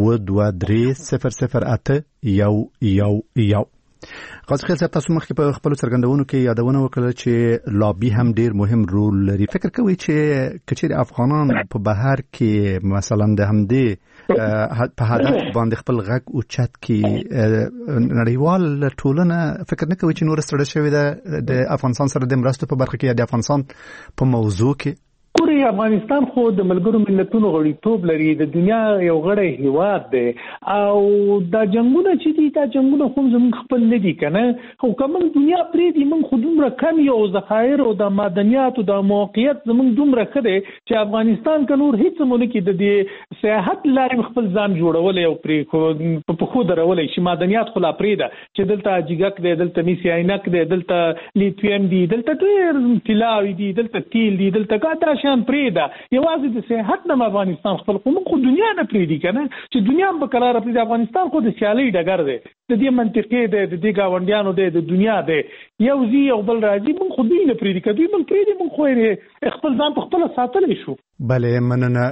Speaker 11: و23 0081 غازی خیل صاحب تاسو مخکې په خپل څرګندونو کې یادونه وکړه چې لابي هم ډیر مهم رول لري فکر کوي چې کچېر افغانان په بهر کې مثلا د همدې په هدف باندې خپل غږ او چت کې نړیوال ټولنه فکر نه کوي چې نور ستړي شوی ده د افغانستان سره د مرستو په برخه کې یا د افغانستان په موضوع کې
Speaker 2: ګوري افغانستان خو د ملګرو ملتونو غړیتوب لري د دنیا یو غړی هیواد دی او دا جنگونه چې دي دا جنگونه خو زموږ خپل نه دي کنه خو کوم دنیا پرې دي موږ خو دومره کم یو ذخایر او د معدنیات او د موقعیت زموږ دومره کده چې افغانستان ک نور هیڅ مونږ کې د دې سیاحت لارې خپل ځان جوړول او پرې په خو درولې چې معدنیات خلا پرې ده چې دلته اجګک دی دلته میسي عینک دی دلته لیتیم دی دلته ډېر طلاوي دی دلته تیل دی دلته کاته شان پریدا یوازې د صحت نه افغانستان خپل قوم خو دنیا نه پریدي کنه چې دنیا په قرار پریدي افغانستان خو د سیالي ډګر دی د دې منطقې دی د دې گاونډیانو دی د دنیا دی یو زی یو بل راځي موږ خو دې نه پریدي کدي موږ پریدي موږ خو خپل ځان په خپل ساتلې شو
Speaker 6: بله مننه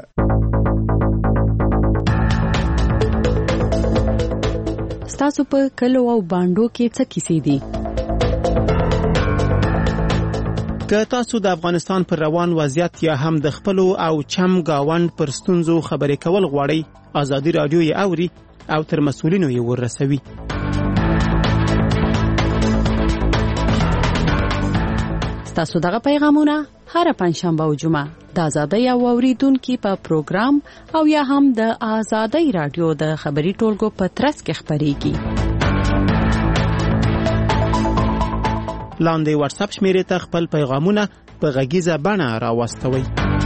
Speaker 1: ستاسو په کلو او باندو کې څه کیسې دي
Speaker 17: که تاسو د افغانستان پر روان وضعیت یا هم د خپل او چم گاوند پر ستونزو خبرې کول غواړئ ازادي رادیو یې اوري او تر مسؤلینو یې ورسوي
Speaker 1: ستاسو دغه پیغامونه هر پنځشنبه او جمعه د ازادي او اوریدونکو په پروګرام او یا هم د ازادي رادیو د خبري ټولګو په ترڅ کې خبريږي
Speaker 17: لاندې واتس اپ شمیرې ته خپل پیغامونه په غږیزه بڼه راوستوئ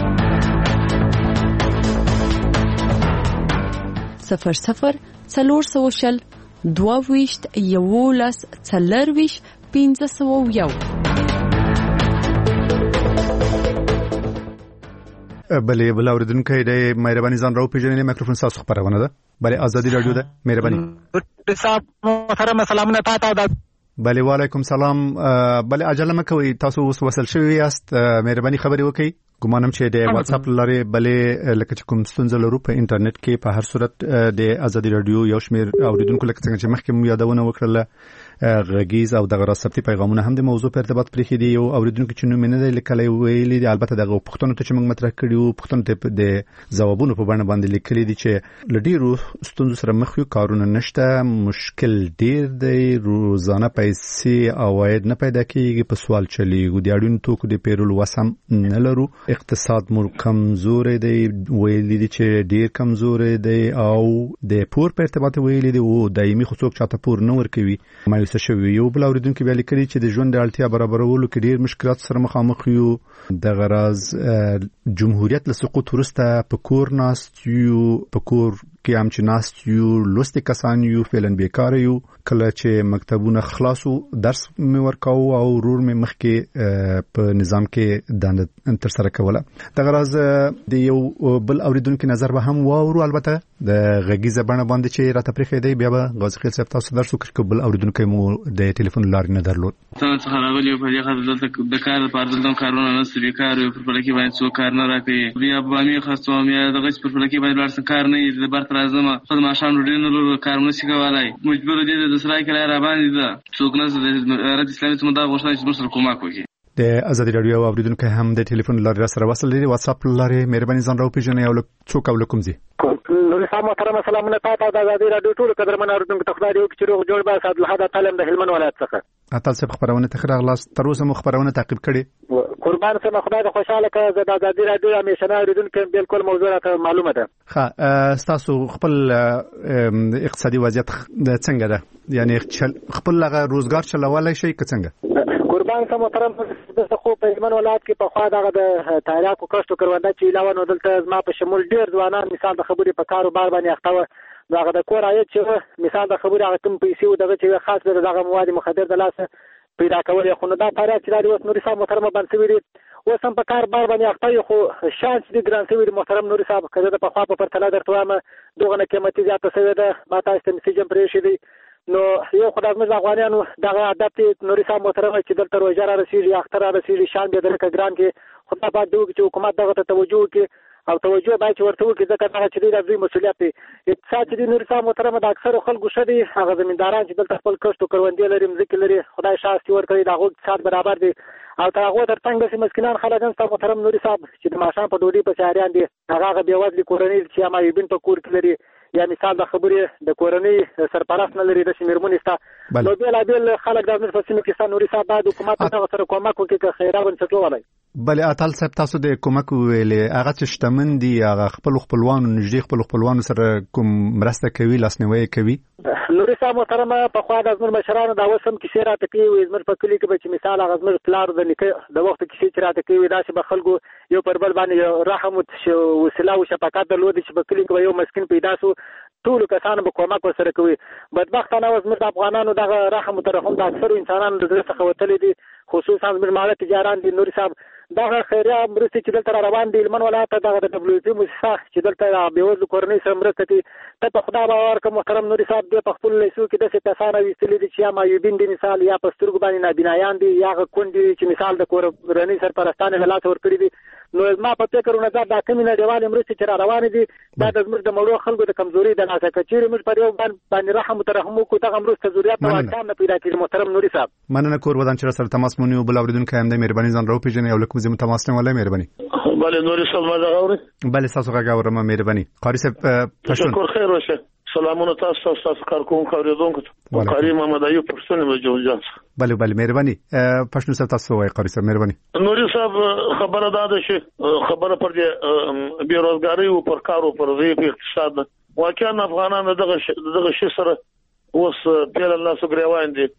Speaker 1: 00 22 یولس څلرويشت 1501
Speaker 6: بلې بل اوریدونکو د مهرباني ځان راو پیژنې میکروفون تاسو خبرونه ده بلې ازادي رادیو ده مهرباني
Speaker 18: صاحب محترم سلامونه تاسو ته
Speaker 6: بلې وعلیکم سلام بلې عجله مکوئ تاسو اوس وصل شوی یاست مهرباني خبرې وکړئ ګمانم چې د واتس اپ لري بلې لکه چې کوم ستونزه لرو په انټرنیټ کې په هر صورت د ازادي رادیو یو شمیر اوریدونکو لکه څنګه چې مخکې یادونه وکړله غږیز او دغه راستي پیغامونه هم د موضوع په ارتباط پرې دي یو اوریدونکو چې نو مننه دی لیکلي ویلي دي البته دغه پښتون ته چې موږ مطرح کړیو پښتون ته د ځوابونو په بڼه باندې لیکلي دي چې لډیرو ستونزو سره مخ یو کارونه نشته مشکل ډیر دی روزانه پیسې عواید نه پیدا کیږي په سوال چلیږي د اړین توکو د پیرول وسم نه لرو اقتصاد مو کمزور دی ویلي دي چې ډیر کمزور دی او د پور په ارتباط ویلي دي او دایمي خصوص چاته پور نه ورکوي مایوسه شوی یو بل اوریدونکو بیا لیکلي چې د ژوند د اړتیا برابرولو کې ډیر مشکلات سره مخامخ یو د غراز جمهوریت له سقوط وروسته په کور ناست یو په کور کې هم چې ناست یو لوستي کسان یو فعلا بیکاره یو کله چې مکتبونه خلاصو درس مې ورکاو او رور مې مخکې په نظام کې دنده تر سره کوله د غراز د یو بل اوریدونکو نظر به هم واورو البته د غږیزه بڼه باندې چې راته پرې دی بیا به غازی خیل صاحب تاسو درس وکړو بل اوریدونکو مو د ټلیفون لارې نه درلود
Speaker 19: څنګه راغلی په دې خاطر د کار لپاره دلته کارونه نشته بیکاره په پرلکی باندې څو کار نه راکړي بیا باندې خاصو مې دغه په پرلکی باندې لار کار نه د برت راځم خپل ماشان ډیر نه لور کارونه شي کولای مجبور دي د سرای کله را باندې ده څوک نه د رد اسلامي څخه دا غوښتنه چې مسله کومک وکړي
Speaker 6: د ازادي رادیو اوریدونکو هم د ټلیفون لارې سره وصل لري واتس اپ لارې مهرباني ځان راو پیژنې او څوک او کوم زی
Speaker 18: نور صاحب محترم سلامونه تاسو د ازادي رادیو ټول قدرمن اوریدونکو ته خدای دې چې روغ جوړ به سعد الحد تعلم د هلمند ولایت څخه
Speaker 6: تاسو په خبرونه تخره غلاس تر اوسه مو خبرونه تعقیب کړي
Speaker 18: قربان سم خدای د خوشاله کړه د ازادي رادیو همیشه اوریدونکو بالکل موضوع راته معلومه ده
Speaker 6: ښه تاسو خپل اقتصادي وضعیت څنګه ده یعنی خپل لغه روزګار چلولای شي څنګه
Speaker 18: قربان سم محترم د خو په هلمند ولایت کې په خوا دغه د تایراکو کښتو کرونده چې علاوه نو دلته ما په شمول ډیر ځوانان مثال د خبرې په کاروبار باندې اخته دغه د کور عاید چې مثال د خبرې هغه کوم پیسې او دغه چې خاص د دغه مواد مخدر د لاسه پیدا کول خو نو دا تایراک چې د اوس نوري صاحب محترم باندې ویلي اوس هم په کاروبار باندې اخته خو شانس دي ګران سوي محترم نوري صاحب کله د په خوا په پرتله درته وایم دغه نه قیمتي زیاته شوی ده ما تاسو ته مسیجم پرې شي دي نو یو خدای زموږ افغانانو دغه عادت نوري صاحب محترم چې دلته روزګار را رسیدي اختر را رسیدي شان به درکه ګران کې خدای پاک دوی چې حکومت دغه ته توجه وکړي او توجه باید ورته وکړي ځکه هغه چې د دوی مسولیت دی اقتصاد چې نوري صاحب محترم د اکثر خلکو شدي هغه زمینداران چې دلته خپل کښتو کروندې لري مځکې لري خدای شاستي ورکړي دغه اقتصاد برابر دی او هغه ترڅنګ چې مسکینان خلک هم محترم نوري صاحب چې د ماشام په ډوډۍ په چاریان دي هغه به وځي کورنۍ چې ما یبین په کور کې لري یا مثال د خبرې د کورنۍ سرپرست نه لري د شمیرمن استا نو بیل خلک د نور فسمه کې نوري صاحب د حکومت ته سره کومک وکړي که خیرات ونڅټو ولای
Speaker 6: بلې اتل صاحب تاسو د کومک ویلې هغه چې شتمن دي هغه خپل خپلوانو نږدې خپل خپلوانو سره کوم مرسته کوي لاسنیوي کوي
Speaker 18: نوري صاحب محترم په خوا د زمر مشرانو دا وسم کې شیرات کوي وي زمر په کلی کې چې مثال هغه زمر پلار د نیکه د وخت کې چې راته کوي دا چې به خلکو یو پر بل باندې رحم او وسیله او شفقت درلود چې په کلی کې یو مسکین پیدا سو ټول کسان به کومک سره کوي بدبختانه زمر د افغانانو دغه رحم او ترحم د اکثر انسانانو د زړه څخه وتلې دي خصوصا زمر مال تجاران دي نوري صاحب دغه خیریه مرستې چې دلته روان دي هلمند ولایت دغه د WFP مؤسسه چې دلته بېوزلو کورنۍ سره مرسته کوي ته په خدای باور کوم محترم نوري صاحب دی په خپل لیسو کې داسې کسان ویستلي دي چې یا مایوبین دي مثال یا په سترګو باندې نابینایان دي یا کونډې چې مثال د کورنۍ سرپرستانو له لاسه ورکړي دي نو ما په فکر نظر دا کمی نړیوالې مرستې چې روانې دي دا د زموږ د مړو خلکو د کمزوري د لاسه کچېرې موږ پر یو باندې رحم او ترحم وکړو دغه مرسته ضرورت او امکان نه پیدا کېږي محترم نوري صاحب
Speaker 6: مننه کور ودان چې سره تماس مونږ یو بل اوریدونکو هم د مهرباني ځان راو پیژنې او لکه زموږ تماس نه ولې مهرباني
Speaker 20: بله نوري صاحب ما دا غوړي
Speaker 6: بله تاسو غږ اورم مهرباني قاری صاحب
Speaker 20: پښتون شکر خیر وشه سلامونه تاسو کارکونکو اوریدونکو ته قاری محمد ایوب پښتون مجوجان
Speaker 6: بله مهرباني پښتون صاحب تاسو وایي قاری صاحب مهرباني
Speaker 20: نوري صاحب خبره ده چې خبره پر دې بیروزګاری او پر کارو پر ضعیف اقتصاد واقعا افغانان دغه شي سره اوس پیل الله سګریوان دي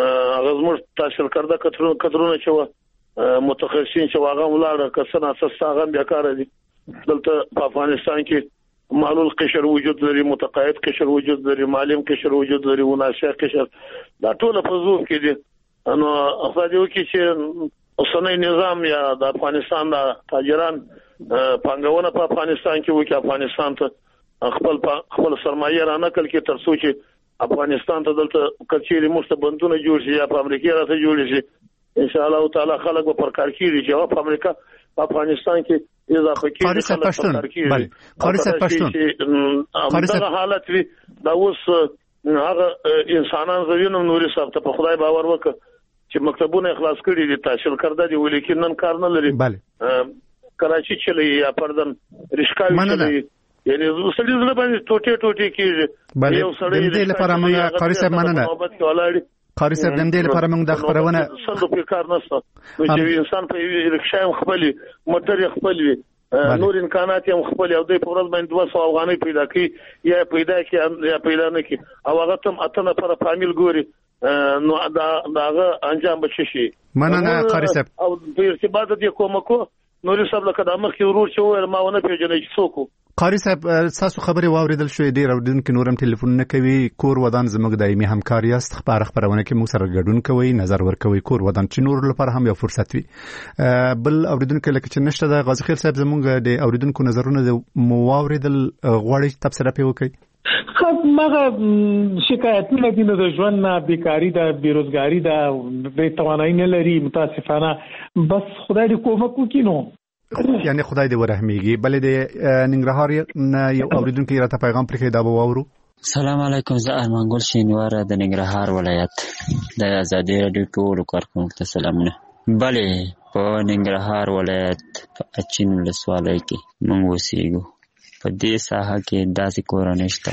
Speaker 20: غزمر تحصیل کرده کترونه چې متخصصین چې واغه ولاړه کسنه اساس هغه بیا کار دي دلته په افغانستان کې معلول قشر وجود لري متقاعد قشر وجود لري معلم قشر وجود لري وناشئ قشر دا ټول په زوم کې دي نو افادیو کې چې اوسنۍ نظام یا د افغانستان د تاجران پانګونه په افغانستان کې وکړي، افغانستان ته خپل سرمایه را نقل کړي ترڅو چې افغانستان ته دلته کچېری مشته بندونه جوړ شي یا په امریکا راته جوړ شي. ان شاء الله تعالی خلک به پر کار کیږي چې په امریکا په افغانستان کې اضافه کیږي.
Speaker 6: قاری صاحب پښتون
Speaker 20: دا حالت وي دا اوس هغه انسانان زوینم نوري صاحب ته په خدای باور وکړه چې مکتبونه اخلاص کړي دي، تحصیل کرده دي، ولیکن نن کار نه لري. کراچي چلی یا پردن رشکاوي چلی، یعنی سړي زړه باندې ټوټه کیږي. یو سړی
Speaker 6: دې لپاره موږ قاری صاحب مننه. قاری صاحب د دې لپاره موږ د خبرونه
Speaker 20: سندو په کار نشته چې انسان په رکشا خپل موټر خپل وي، نور امکانات هم خپل او د پورز باندې 200 افغانۍ پیدا کی یا پیدا نه کی او هغه تم اتنه پر فامیل ګوري نو داغه انجام بچی شي.
Speaker 6: مننه قاری صاحب.
Speaker 20: او په ارتباط د کومکو نوري صاحب له قدمه کې ورور چې ما ونه پیژنې چې څوک.
Speaker 6: قاری صاحب تاسو خبرې واوریدل شوې دي، راوډونکو نورم ټلیفون نه کوي. کور ودان زموږ دایمي همکار یاست، خبرونه کې موږ سره ګډون کوي، نظر ورکوي. کور ودان چې نور لپاره هم یو فرصت وي. بل اوریدونکو لکه چې نشته د غازی خیل صاحب زموږ د اوریدونکو نظرونه مو واوریدل، غواړي تبصره پی وکړي.
Speaker 2: مغه شکایتونه دي د ژوند نه، بیکاری ده، بیروزګاری ده، بې توانایي نه لري، متاسفانه. بس خدای دې کومک وکړي نو
Speaker 6: یعنی خدای دې ورحمیږي. بلې د ننګرهار نه یو اوریدونکو راته پیغام پرې دا به واورو.
Speaker 21: سلام علیکم، زه ارمان ګل شینواره د ننګرهار ولایت د آزادي رادیو ټولو کارکونکو ته سلامونه. بلې په ننګرهار ولایت په اچین ولسوالۍ کې موږ اوسېږو. په دې ساحه کې داسې کورنۍ شته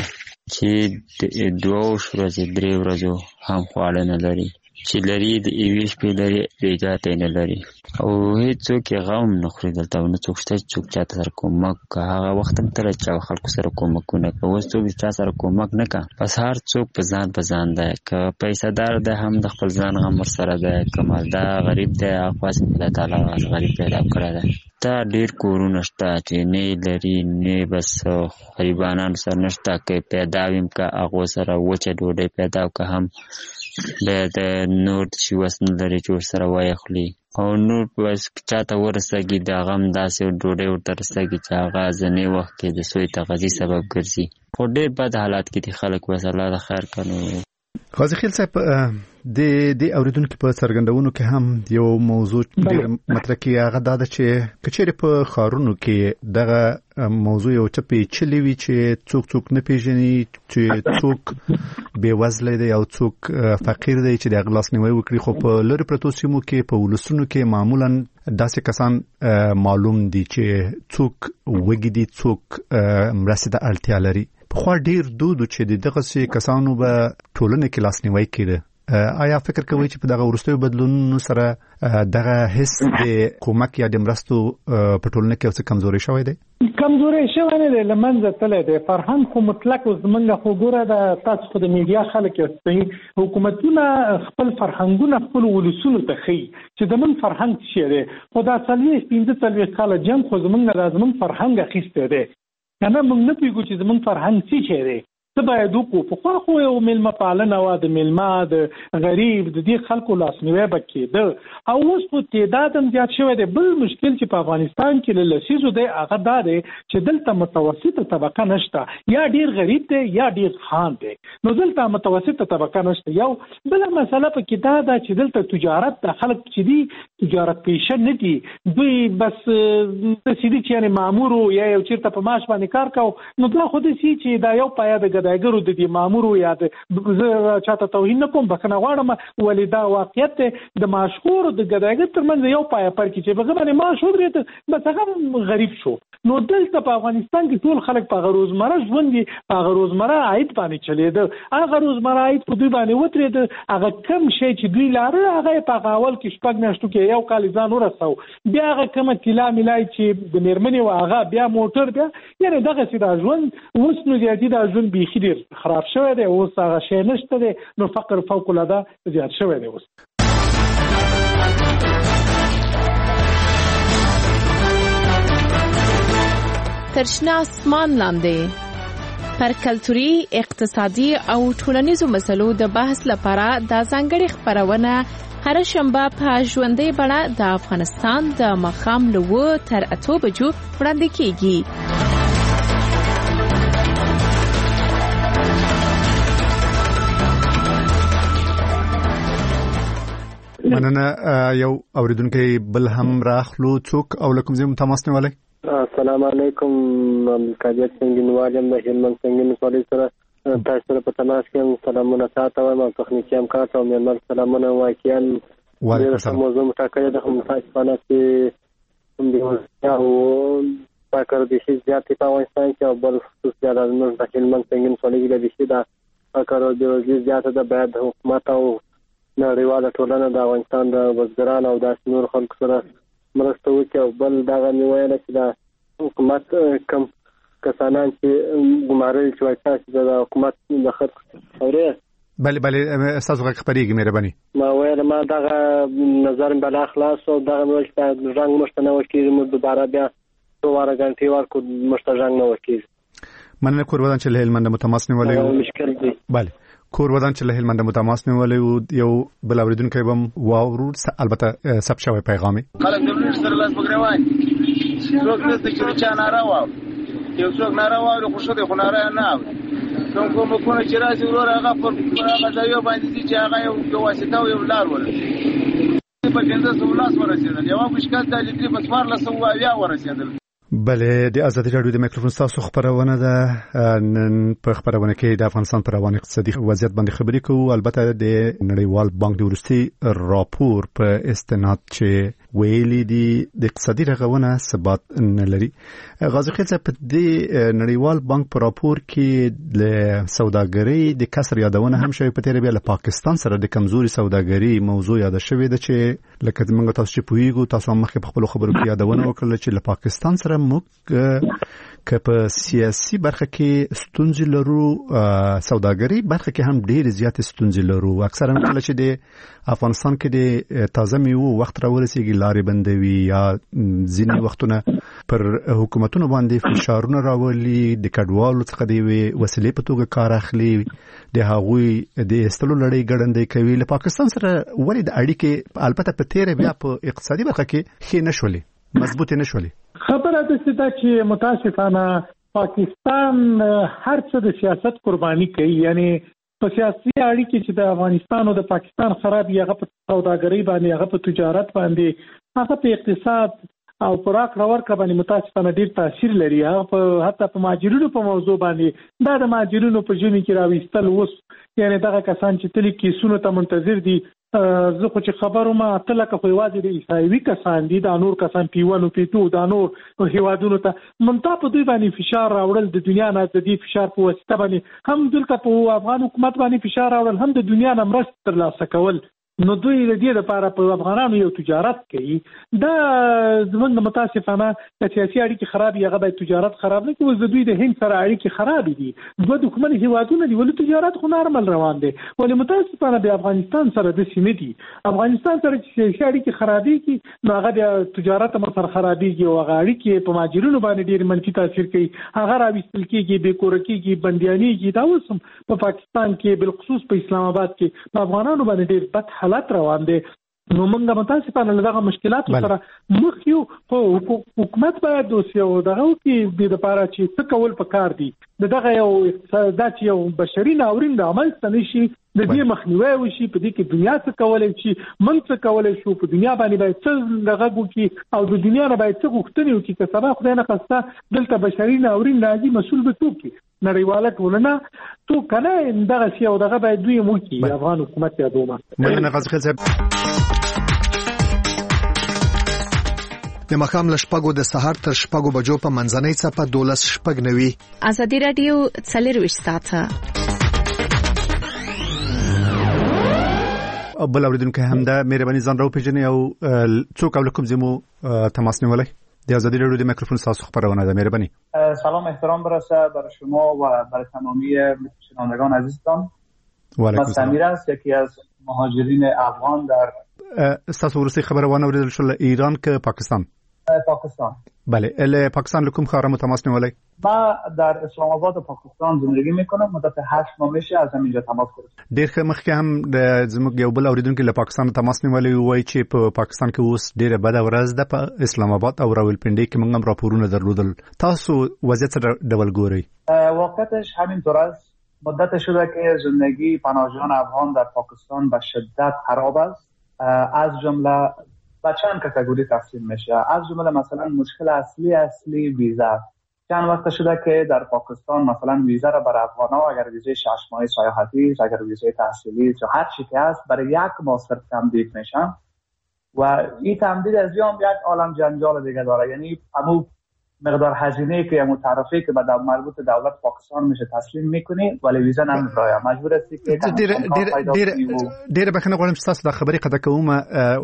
Speaker 21: چې 2 ورځې 3 ورځو هم خواړه نه لري، چې لري د 1 شپې لري بیګا ته نه لري او هیڅوک یې غم نه خوري دلته. نو څوک شته چې څوک چاته سره کومک که هغه وخت هم تله چې خلکو سره کومکونه که اوس څوک چا سره کومک نه که، بس هر څوک په ځان دی. که پیسه دار دی هم د خپل ځان غم ورسره دی، که مالدار غریب دی هغه خدای تعالی غریب پیدا کړی دی. تا ډېر کورونه شته چې نه لري نه بس غریبانانو سره نشته، که پیدا ویم که هغو سره وچه ډوډۍ پیدا که هم بیا د نور چې وس نه لري چې ورسره ویخلي او نور بس چاته ورسېږي د هغه هم داسې ډوډۍ ورته رسېږي چې هغه ځینې وخت کې د سوی تغذیې سبب ګرځي. خو ډېر بد حالات کې دي خلک، بس الله د خیر کړي.
Speaker 6: غازی خیل صاحب د اوریدونکو په څرګندونو کې هم یو موضوع ډېر مطرح کی هغه دا چې کچېره په خارونو کې دغه موضوع یو چپی چلی وی چې څوک نه پیژني، چې څوک بیوزله دی او څوک فقیر دی چې د غلاس نیوي وکړي. خو په لری پروتو سیمو کې په ولسونو کې معمولا داسې کسان معلوم دي چې څوک وګړي دي، څوک مرسته د اړتیا لري. خو ډیر دود چې دغه سي کسانو به ټولنه کې لاسنیوي کړي. آیا فکر کوئ چې په دغه ورستیو بدلونونو سره دغه حس د کومک یا د مرستو په ټولنه کې اوس کمزوري شوی دی؟
Speaker 2: کمزوري شوی نه دی، لمنځه تللی دی. فرهنګ خو مطلق اوس زمونږ خو ګوره د تاسو خو د میډیا خلک یاستئ، حکومتونه خپل فرهنګونه خپل ولسونو ته ښیي چې زمونږ فرهنګ څه دی. خو دا 40-45 کاله جنګ خو زمونږ فرهنګ اخیستی دی، کنه موږ نه پیږو چې زمونږ فرهنګ څه دی. څه باید وکړو؟ پخوا خو یو میلمه پالنه وه، د میلمه د غریب د دې خلکو لاسنیوی به کېده، او اوس خو تعداد هم زیات شوی دی. بل مشکل چې په افغانستان کې له لسیزو دی هغه دا دی چې دلته متوسطه طبقه نشته، یا ډیر غریب دی یا ډیر خان دی. نو دلته متوسطه طبقه نشته. یو بله مسله پکې دا ده چې دلته تجارت د خلک چې دي تجارت پیشه نه دي، دوی بس داسې دي چې یعنې مامور یا یو چېرته په معاش باندې کار کوو. نو دا خو داسې چې دا یو پایه د ګدایګرو د دې مامورو یا زه چاته توهین نه کوم، بخښنه غواړم، ولې دا واقعیت دی د معاشخورو د ګدایګر ترمنځ یو پایه فرق چې په هغه باندې معاش ودرېد بس هغه غریب شو. نو دلته په افغانستان کې ټول خلک په هغه روزمره ژوند په هغه روزمره عاید باندې چلېده، هغه روزمره عاید په دوی باندې ودرېد. هغه کم شی چې دوی لاره هغه په هغه اول کې 6 میاشتو کې یو کال ځان ورسو، بیا هغه کومه طلا ملای چې د میرمنې و هغه بیا موټر بیا، یعنې دغسې دا ژوند اوس نو زیاتي دا ژوند بیخي ډېر خراب شوی دی. اوس هغه شی نشته دی، نو فقر فوق العاده زیات شوی دی. اوس
Speaker 22: تر شنه اسمان لاندې پر کلتوري، اقتصادي او ټولنیزو مسلو د بحث لپاره دا ځانګړې خپرونه هر شنبه په ژوندۍ بڼه د افغانستان د ماښام له 9 تر 8 بجو وړاندې کیږي.
Speaker 11: مننه. یو اوریدونکو بل هم راخلو څوک او لکم زم تماس نیولای.
Speaker 4: السلام علیکم. کاجت سنگین وایم د هلمند سنگین سولې سره تاسو سره په تماس کې سلامونه تاسو او تخنیکی همکار او مېرمن سلامونه واکیان ورته موضوع متکړه د متاسفانه چې د او پاکر د شي زیاتې په افغانستان کې او بل خصوص زیاده د هلمند سنگین سولې د شي دا پاکر د زیاته د بعد حکومت او نړیواله ټولنه د افغانستان د وزګران او د نور خلکو سره مرسته وکړي او بل دا غوښنه چې د حکومت کم کسانان چې ګمارل شوی تاسو د حکومت د خط اوره
Speaker 11: بله اساس غږ خبرېږي مهرباني
Speaker 4: ما ویل ما دا نظر بل اخلاص او دا مشته رنگ مشته نه وکړي مو دوباره بیا دوباره ګانټي ورکو مشته رنگ نه وکړي
Speaker 11: مننه کورودان چې له هلمند متماس نیولې
Speaker 4: مشکل دی.
Speaker 11: بله کورودان چې له هلمند متماس نیولې یو بل اوریدونکو بم واورو البته سب شوی پیغامي
Speaker 5: خلک د لور سره لاس بګروان څوک نه چې چا ناروا یو څوک ناروا خو شو د خناره نه کوم کومه چې راځي ورور هغه پر هغه ځای باندې چې هغه یو واسطه او یو لار ورته په څنګه سولاس ورسېدل یو مشکل د لیکلي په 1400 ورسېدل.
Speaker 11: بله د ازادي رادیو د میکروفون تاسو خبرونه ده. نن په خبرونه کې د افغانستان پر روان اقتصادي وضعیت باندې خبرې کوو. البته د نړیوال بانک د ورستي راپور په استناد چې ویلي دي د اقتصادي رغونه ثبات نه لري. غازی خیل په دې نړیوال بانک په راپور کې د سوداګرۍ د کسر یادونه هم شوی. په تیر بیا له پاکستان سره د کمزوري سوداګرۍ موضوع یاد شوی ده چې لکه موږ تاسو چې پویګو تاسو هم مخکې په خپل خبرو کې یادونه وکړه چې له پاکستان سره موږ که په سیاسي برخه کې ستونزې لرو سوداګرۍ برخه کې هم ډېر زیات ستونزې لرو. اکثرا کله چې د افغانستان کې د تازه میوه وخت راورسیږي لارې بندوي یا ځینې وختونه پر حکومتونو باندې فشارونه راولي د کډوالو څخه د وسیلې په توګه کار اخلي د هغوی د استلو لړۍ ګړندۍ کوي. له پاکستان سره ولې د اړیکې البته په تیر بیا په اقتصادي برخه کې ښې نشولې مضبوطه نشولې.
Speaker 2: خبره ده چې متاسفانه پاکستان هر څه د سیاست قرباني کوي. یعنی په سیاسي اړیکې چې د افغانستان او د پاکستان خراب هغه په سوداګرۍ باندې هغه په تجارت باندې هغه په اقتصاد او پراک راورکه باندې متاسفانه ډیر تاثیر لري. هغه حتی په ماجرونو په موضوع باندې دا د ماجرونو په ژوند کې راوستل وس یعنی دغه کسان چې تل کیسونو ته منتظر دي. زه خو چې خبرو ما تل که خو واځي د عیسایوي کسان دي دا نور کسان پیوانو پیټو دا نور هیوادونو ته منتا په دوی باندې فشار راوړل د دنیا نه د دې فشار په واسطه باندې هم دلته په افغان حکومت باندې فشار راوړل هم د دنیا نه مرسته ترلاسه کول. نو دوی د دې لپاره په افغانانو یو تجارت کوي. دا زموږ متاسفانه د سیاسي اړیکې خراب هغه د تجارت خراب نه کوي. د دوی د هند سره اړیکې خراب دي. دوه دښمن هیوادونه دي ولې تجارت خو نارمل روان دي. ولې متاسفانه د افغانستان سره د سیمې دي افغانستان سره چې سیاسي اړیکې خرابېږي نو هغه د تجارت سره خرابېږي او هغه اړیکې په ماجرونو باندې ډېر منفي تاثیر کوي. هغه راوستل کېږي بې کوره کېږي بندیانېږي. دا اوس په پاکستان کې بالخصوص په اسلام آباد کې په افغانانو باندې ډېر بد حالت روان دي. نو موږ متاسفانه دغه مشکلات سره مخ یو. حکومت باید یو دغه کې د لپاره چې څه کول پکار دي دغه یو اقتصاد یو بشري ناورین د عمل ستنشي د دې مخنیوي وشي. په دې کې دنیا څه کولای شي من څه کولای شو په دنیا باندې باید څه دغه وکړي او د دنیا نه باید څه غوښتنې وکړي چې سبا خدای نه خسته دلته بشري ناورین راځي مسؤل به څوک نړیواله ټولنه تو کنه دغه سی او دغه باید دوی مو کې افغان حکومت یادومه.
Speaker 11: مننه غازی خیل صاحب.
Speaker 23: د مخام لشپګو د سحر تر شپګو بجو په منځنۍ صفه 12:09
Speaker 22: ازادي رادیو 24 ساعته
Speaker 11: بل اوریدونکو هم دا مهرباني ځان راو پیژنې او څوک کوم زمو تماس نیولای د ازادي رادیو د میکروفون تاسو خبرونه ده. مهرباني.
Speaker 24: سلام احترام برسه برای شما و برای تمامی شنوندگان عزیزتان.
Speaker 11: من
Speaker 24: سمیر است یکی از مهاجرین افغان در
Speaker 11: تاسو ورسې خبرونه اوریدل شو ایران که پاکستان؟
Speaker 15: پاکستان.
Speaker 6: بله، پاکستان لکوم خبر متماس نیولای؟
Speaker 24: ما در اسلام آباد پاکستان زندگی میکنم. مدت 8 ماه میشه از همینجا تماس گرفتم.
Speaker 6: ډیر ښه. مخکې هم زموږ یو بل اوریدونکو له پاکستان تماس نیولای وای چې په پاکستان کې اوس ډیره بده ورځ ده. په اسلام آباد او راولپنډي کې موږ هم راپورونه درلودل. تاسو وضعیت څه ډول ګورئ؟
Speaker 24: واقعیتش همینطور است. مدت شده که زندگی پناهجویان افغان در پاکستان به شدت خراب است. از جمله به چند کاتگوری تقسیم میشه. از جمله مثلا مشکل اصلی ویزا. چند وقت شده که در پاکستان مثلا ویزا را برای افغان‌ها اگر ویزای 6 ماهه سیاحتی است، اگر ویزای تحصیلی یا هر چیزی که هست برای 1 ماه صرف تمدید میشن و این تمدید از یک عالم جنجال دیگه داره. یعنی همون مقدار هزینه‌ای که متعرفی که به مربوط دولت پاکستان میشه تسلیم میکنی ولی ویزا نمی‌راه. مجبور هستی که
Speaker 6: ډېر بخښنه غواړم چې تاسو د خبرې قطع کوم.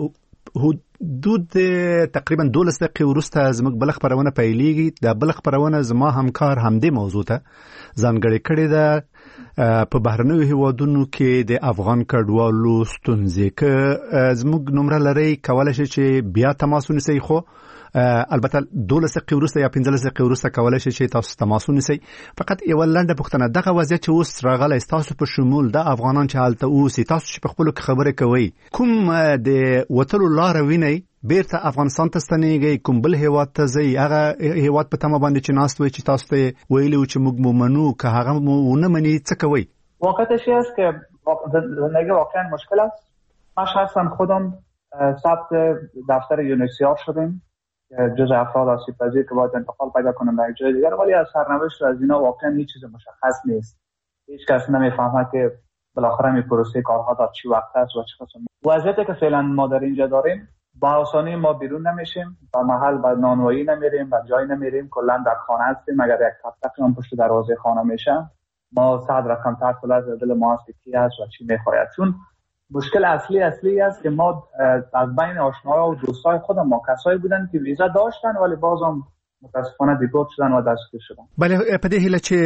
Speaker 6: حدود تقریبا 12 دقیقې وروسته زموږ بل خبرونه پیلېږي. د بل خبرونه زما همکار همدې موضوع ته ځانګړې کړې ده په بهرنیو هیوادونو کې د افغان کډوالو ستونزې. که زموږ نمبر لري کولای شي چې بیا تماس ونیسئ، خو البته 12 دقیقې وروسته یا 15 دقیقې وروسته کولای شي چې تاسو تماس ونیسئ. فقط یو لنډه پوښتنه، دغه وضعیت چې اوس راغلی تاسو په شمول د افغانان چې هلته اوسي، تاسو چې په خپلو کې خبرې کوئ، کوم د وتلو لاره وینئ؟ بیرته افغانستان ته ستنېږئ؟ کوم بل هیواد ته ځئ؟ هغه هیواد په تمه باندې چې ناست وئ چې تاسو ته ویلي و چې موږ مو منو، که هغه مو ونه مني څه کوئ؟
Speaker 24: واقعیتش است که زندگی واقعا مشکل است. من شخصا خودم ثبت دفتر یونیسیار شدیم، جز افراد آسیب‌پذیر که باید انتقال پیدا کنن به جای دیگر، ولی از سرنوشت از اینا واقعا هیچ چیز مشخص نیست. هیچ کس نمیفهمه که بالاخره می پروسه کارها در چی وقت است و چه قسم. وضعیتی که فعلا ما در اینجا داریم، با آسانی ما بیرون نمیشیم، با محل با نانوایی نمیریم، با جای نمیریم، کلا در خانه هستیم. اگر یک تک هم پشت دروازه خانه میشه، ما 100 رقم تحت از دل ما است که کی است و چی میخواید. چون مشکل اصلی است که ما از بین آشناها و دوستای خودم ما کسایی بودن که ویزا داشتن ولی بازم متاسفانه دیپورت شدن و دستگیر شدن.
Speaker 6: بله، په دې هیله چې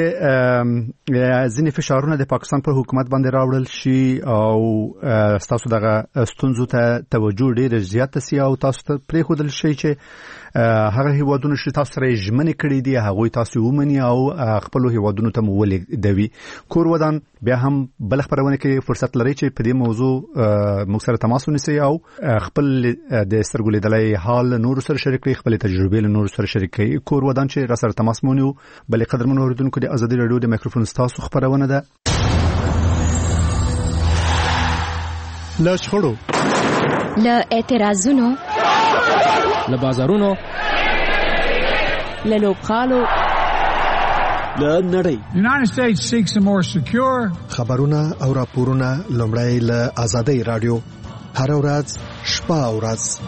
Speaker 6: ځینې فشارونه د پاکستان پر حکومت باندې راوړل شي او تاسو دغه ستونزو ته توجه ډېر زیات شي او تاسو ته پرېښودل شي چې هغه هیوادونه چې تاسو سره ژمنې کړې دي هغوی تاسو ومني او خپل هیوادونو ته مو ولېږدوي. کور ودان بیا هم بل خبرونه کې فرصت لري چې په دې موضوع موږ سره تماس ونیسئ او خپل د سترګو لیدلی حال نور سره شریک کړئ، خپل تجربې له نور سره شریک کړئ. کور ودان چې را سره تماس مونیو. بلې قدرمنو اوریدونکو، د ازادي رادیو د میکروفون ستاسو خبرونه ده.
Speaker 11: له شخړو،
Speaker 7: له اعتراضونو،
Speaker 8: له بازارونو،
Speaker 22: له لوبغالو،
Speaker 8: له نړۍ.
Speaker 9: United States seeks a more secure.
Speaker 23: خبرونه او راپورونه لومړی له ازادي رادیو هر ورځ شپه او ورځ.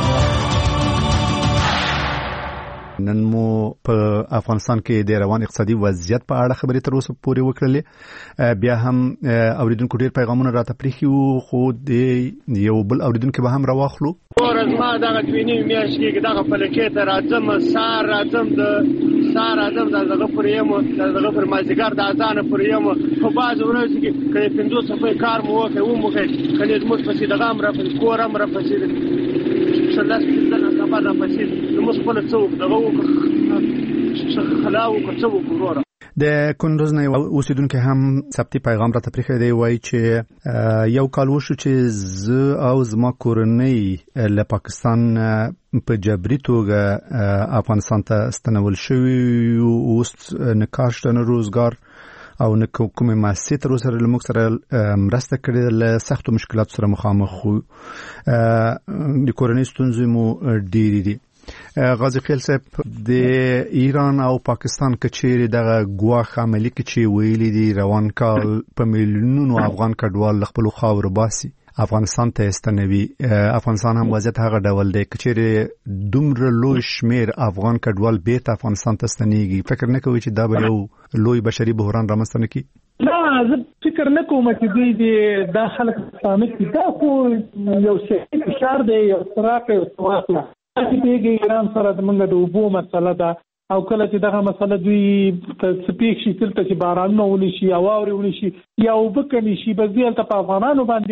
Speaker 6: نن مو په افغانستان کې د روان اقتصادي وضعیت په اړه خبرې تر اوسه پورې وکړلې. بیا هم اوریدونکو ډېر پیغامونه راته پریښي وو، خو د یو بل اوریدونکو به هم راواخلو.
Speaker 10: ورځ ما دغه دوینی میاشت کې دغه فلکې ته راځم، سار راځم دغه پرې یم، دغه پر مازیګر د اذان پرې یم. په بعض ورځو کې کله 50 صفحې کار مو وکړ و مو کړ، کله زموږ پسې دغه امر په کورم را پسې شلس دغه خبره پسې موږ خپل څوک دغه وکړ خلاو کو څوک وروره.
Speaker 6: د کندوز نه اوسیدونکو هم ثبتي پیغام راته پریښی دی، وایي چې یو کال وشو چې زه او زما کورنۍ له پاکستان په جبري توګه افغانستان ته ستنول شوي، اوس نه کار شته نه روزګار او نه کومه مؤسسه تر اوسه له موږ سره مرسته کړې. له سختو مشکلاتو سره مخامخ خو د کورنۍ ستونزې مو ډېرې دي. غازی خیل صاحب، د ایران او پاکستان کچېرې دغه ګواښ عملي کې چې ویلي دي روان کال په میلیونونو افغان کډوال خپل خاور باسي افغانستان ته استنوي. افغانستان هم وضعیت هغه ډول دی کچېرې دومره لوی شمیر افغان کډوال بیرته افغانستان ته ستنېږي. فکر نه کوي چې دا به یو لوی بشري بحران رامنځته نه کړي؟
Speaker 2: نه، زه فکر نه کوم چې دوی د خلک فهمي دا خو یو سیاسي فشار دی، یو صراحت یو واقعه چې ایران سره د موږ د اوبو مسله ده او کله چې دغه مسله دوی سپیک شي تلته چې بارانونه ونشي او واوري ونشي یا اوبه کمی شي، بس دوی هلته په افغانانو باندې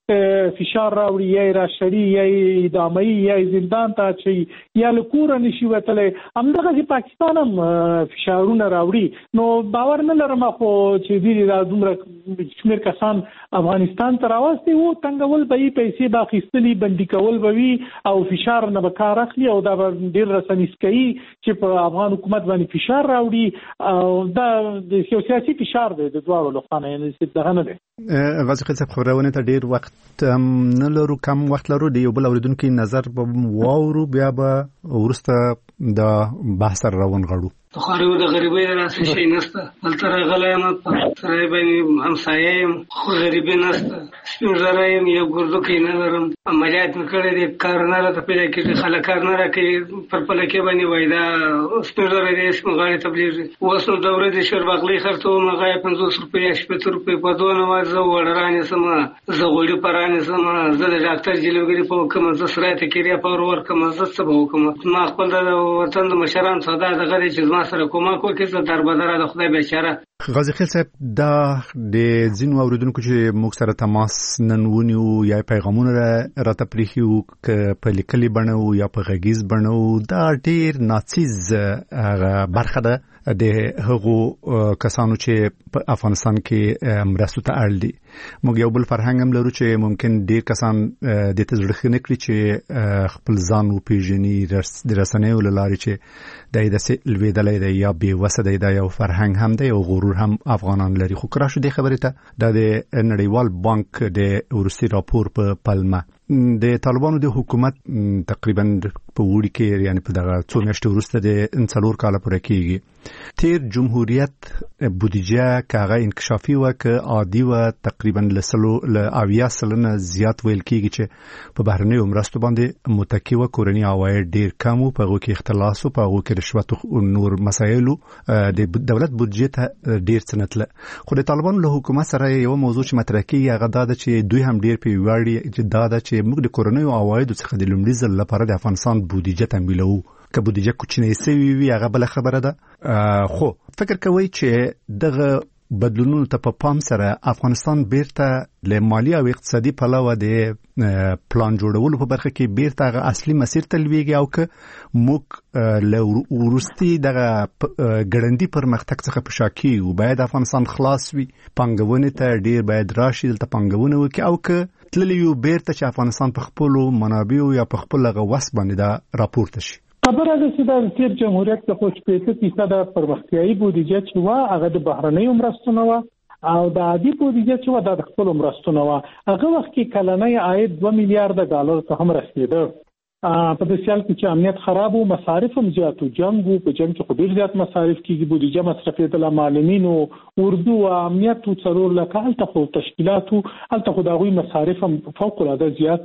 Speaker 2: فشار راوړي یا راشړي یا ادامه یا زندان ته چي یا لکور نشي وتلې همدغه چې پاکستان هم فشارونه راوړي نو باور نه لرم خو چې دې د دومره شمیر کسان افغانستان ته راوستي وو څنګهول به پیسې باخستلي بندي کول بوي او فشار نه به کار اخلي او دا ډیر رسنیس کوي چې په افغان حکومت باندې فشار راوړي او دا د سیاسي فشار دی د دوه لخوا نه دغه نه دی.
Speaker 6: غازي خیل صاحب خبرونه ته ډیر وخت نه لرو کم وخت لرو دی یو بل اوریدونکو نظر به واورو بیا به ورسته د بحث روان غړو.
Speaker 3: خو د غریبۍ راسي شي نسته دلته راغلایم په سره باندې همسایه يم خو غریبي نسته سپینځرایم یو ګردو کې نه لرم عملیات وکړې دي کار نه راته پیدا کېږي خلک کار نه راکړي پر پلکې باندې وایدا سپینځرا دې سمغاړي تبلیغ وسو دوره دې شر باغلی خرڅو مغه 50 روپیا 70 روپیا په دوه وازه وړرانې سم زغوړي پرانې سم زه د ډاکټر جلوګری په کوم ز سره ته کېریا په ور کوم ز څه به وکم ما خپل د وطن د مشران صدا د غړي چې سره کومه کوکه څه دربدره د خدای بیچاره.
Speaker 6: غازي خیل صاحب دا د ځینو اوریدونکو چې موږ سره تماس ننونیو یا پیغامونه راته پریخیو ک په لیکلي بڼو یا په غږیز بڼو دا ډیر ناڅیز برخه ده د هغو کسانو چې په افغانستان کې مرستو ته اړ دي. موږ یو بل فرهنګ هم لرو چې ممکن ډیر کسان د تزړه نکړي چې خپل ځان او پیژني د رسنیو لاري چې د لویدلې دی یا بي وسه دی دا یو فرهنګ هم دی او غرور هم افغانان لري. خو کرا شو د خبرې ته د نړیوال بانک د روسي راپور په پلمه د طالبانو د حکومت تقریبا په وړي کې یعنی په دغه څو میاشتې وروسته د انڅلور کال پورې کېږي تیر جمهوریت بودیجه کاغه انکشافي وکړه عادي و تقریبا ل 80 سلنه زیات ویل کېږي چې په بهرنۍ مرستو باندې متکی و کورنی عواید ډیر کم او په هغه کې اختلاس او په هغه کې رشوت او نور مسایل د دولت بودیجه ته ډیر څنتله. خو د طالبانو له حکومت سره یو موضوع چې مطرح کېږي هغه دا ده چې دوی هم ډیر په وړي چې دا ده چې موږ د کورنۍ عواید څخه د لومړي ځل لپاره د افغانستان بودیجه تمویلو که بودیجه کوچنی سوي وي هغه بل خبره ده. خو فکر کوي چې دغه بدلونونو ته په پام سره افغانستان بیرته له مالی او اقتصادي پلوه د پلان جوړولو په برخه کې بیرته غو اصلي مسیر ته لويږي او که موږ له ورستي دغه ګړندی پرمختګ څخه په شاکي او باید افغانستان خلاص وي پنګونه ته ډیر باید راشي دلته پنګونه وکي او که تللیو بیرته چې افغانستان په خپل منابع یا په خپل غوس باندې دا راپورته شي.
Speaker 2: خبره ده چې د تیر جمهوریت د 50% پرمختیايي بودیجه چې وا هغه د بهرنۍ مرستو نه و او د عادي بودیجه چې وا د خپل مرستو نه و هغه وخت کې کلنۍ عاید 2 میلیارډ ډالر ته هم رسیده. په دې سال کې چې امنیت خراب او مصارف هم زیات او جنگ په جنگ کې ډیر زیات مصارف کیږي بودیجه مصرفي د معلمین او اردو او امنیت او څلور لکه الته تشکیلات او الته دغوی مصارف هم فوق العاده زیات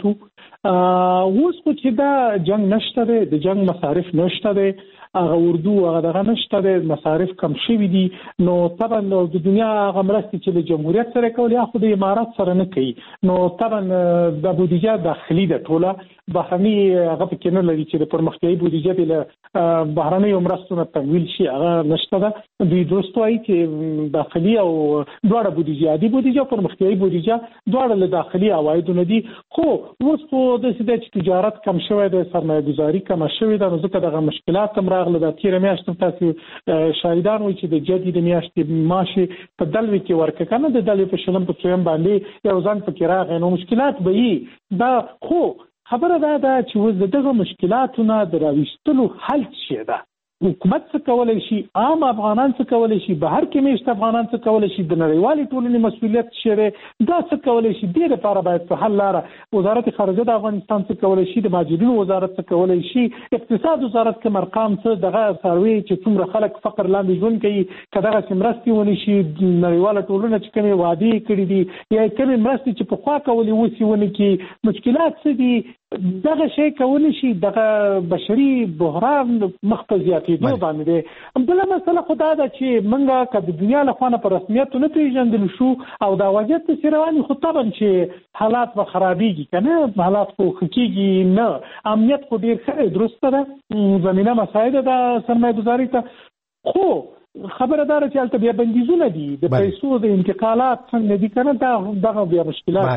Speaker 2: اوس خو چې دا جنگ نشته د جنگ مصارف نشته هغه اردو هغه دغه نشته د مصارف کم شوي دي نو طبعا د دنیا هغه مرستې چې د جمهوریت سره کول یا خو د امارات سره نه کوي نو طبعا د بودیجه داخلي د ټوله بهرني هغه کې نه لري چې د پرمختیايي بودیجه د بهرني مرستو نه تمویل شي هغه نشته ده. دوی دوستوي چې داخلي او دواړه بودیجه عادي بودیجه او پرمختیايي بودیجه دواړه له داخلي عواید نه دي. خو اوس خو د تجارت کم شوی د سرمایه‌ګذاري کم شوی د ځکه دغه مشکلات هم راغله د تیر میاشت تاسو شاهدان وي چې د جدید میاشت ماشي په دلوي کې ورکه کنه د دلوي په شلم په څویم باندې یو ځان پکې راغی نو مشکلات به وي دا خو خبره ده چې وز دغه مشکلاتونه دراويستلو حل شي ده حکومت څه کولای شي عام افغانان څه کولای شي بهر کې میشت افغانان څه کولای شي د نړیوالې ټولنې مسؤلیت شری دا څه کولای شي د لپاره باید په حل لاره وزارت خارجه د افغانستان څه کولای شي د ماجرینو وزارت څه کولای شي اقتصاد وزارت کوم ارقام څه دغه سروي چې څومره خلک فقر لاندې ژوند کوي کداغه سمرستي ونی شي نړیواله ټولنه چې کومه وادي کړې دي یا کومه مرستي چې په خوا کولې وسی ونی کې مشکلات څه دي دغه شی کولای شي دغه بشري بحران مخفزياتي دوه باندې بل مسله خدای دا چې منګه کله د دنیا له خوانه په رسمیت نه پیژندل شو او دا وجه ته رواني خو طبعا چې حالات به خرابېږي کنه حالات خو خکېږي نه امنیت خو ډیر ښه درسته ده زمينه مساعده ده سرمایه‌ګذاري ته خو خبردار چې البته بیا بندیزونه دي د پیسو د انتقالات څنګه دي کنه دا دغه بیا مشکلات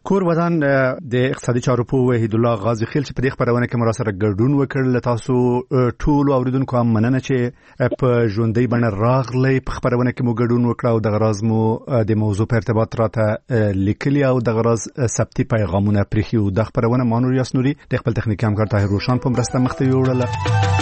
Speaker 6: کور ودان د اقتصادي چارو په وحید الله غازی خیل چې په دې خبرونه کې مراسره ګډون وکړل. تاسو ټول اوریدونکو هم مننه چې په ژوندۍ بڼه راغلی په خبرونه کې مو ګډون وکړ او د غراز مو د موضوع په ارتباط راته لیکلی او د غراز ثبتي پیغامونه پرېښي. د خبرونه مانور یاسنوري د خپل تخنیکي همکار طاهر روشان په مرسته مخته یوړل.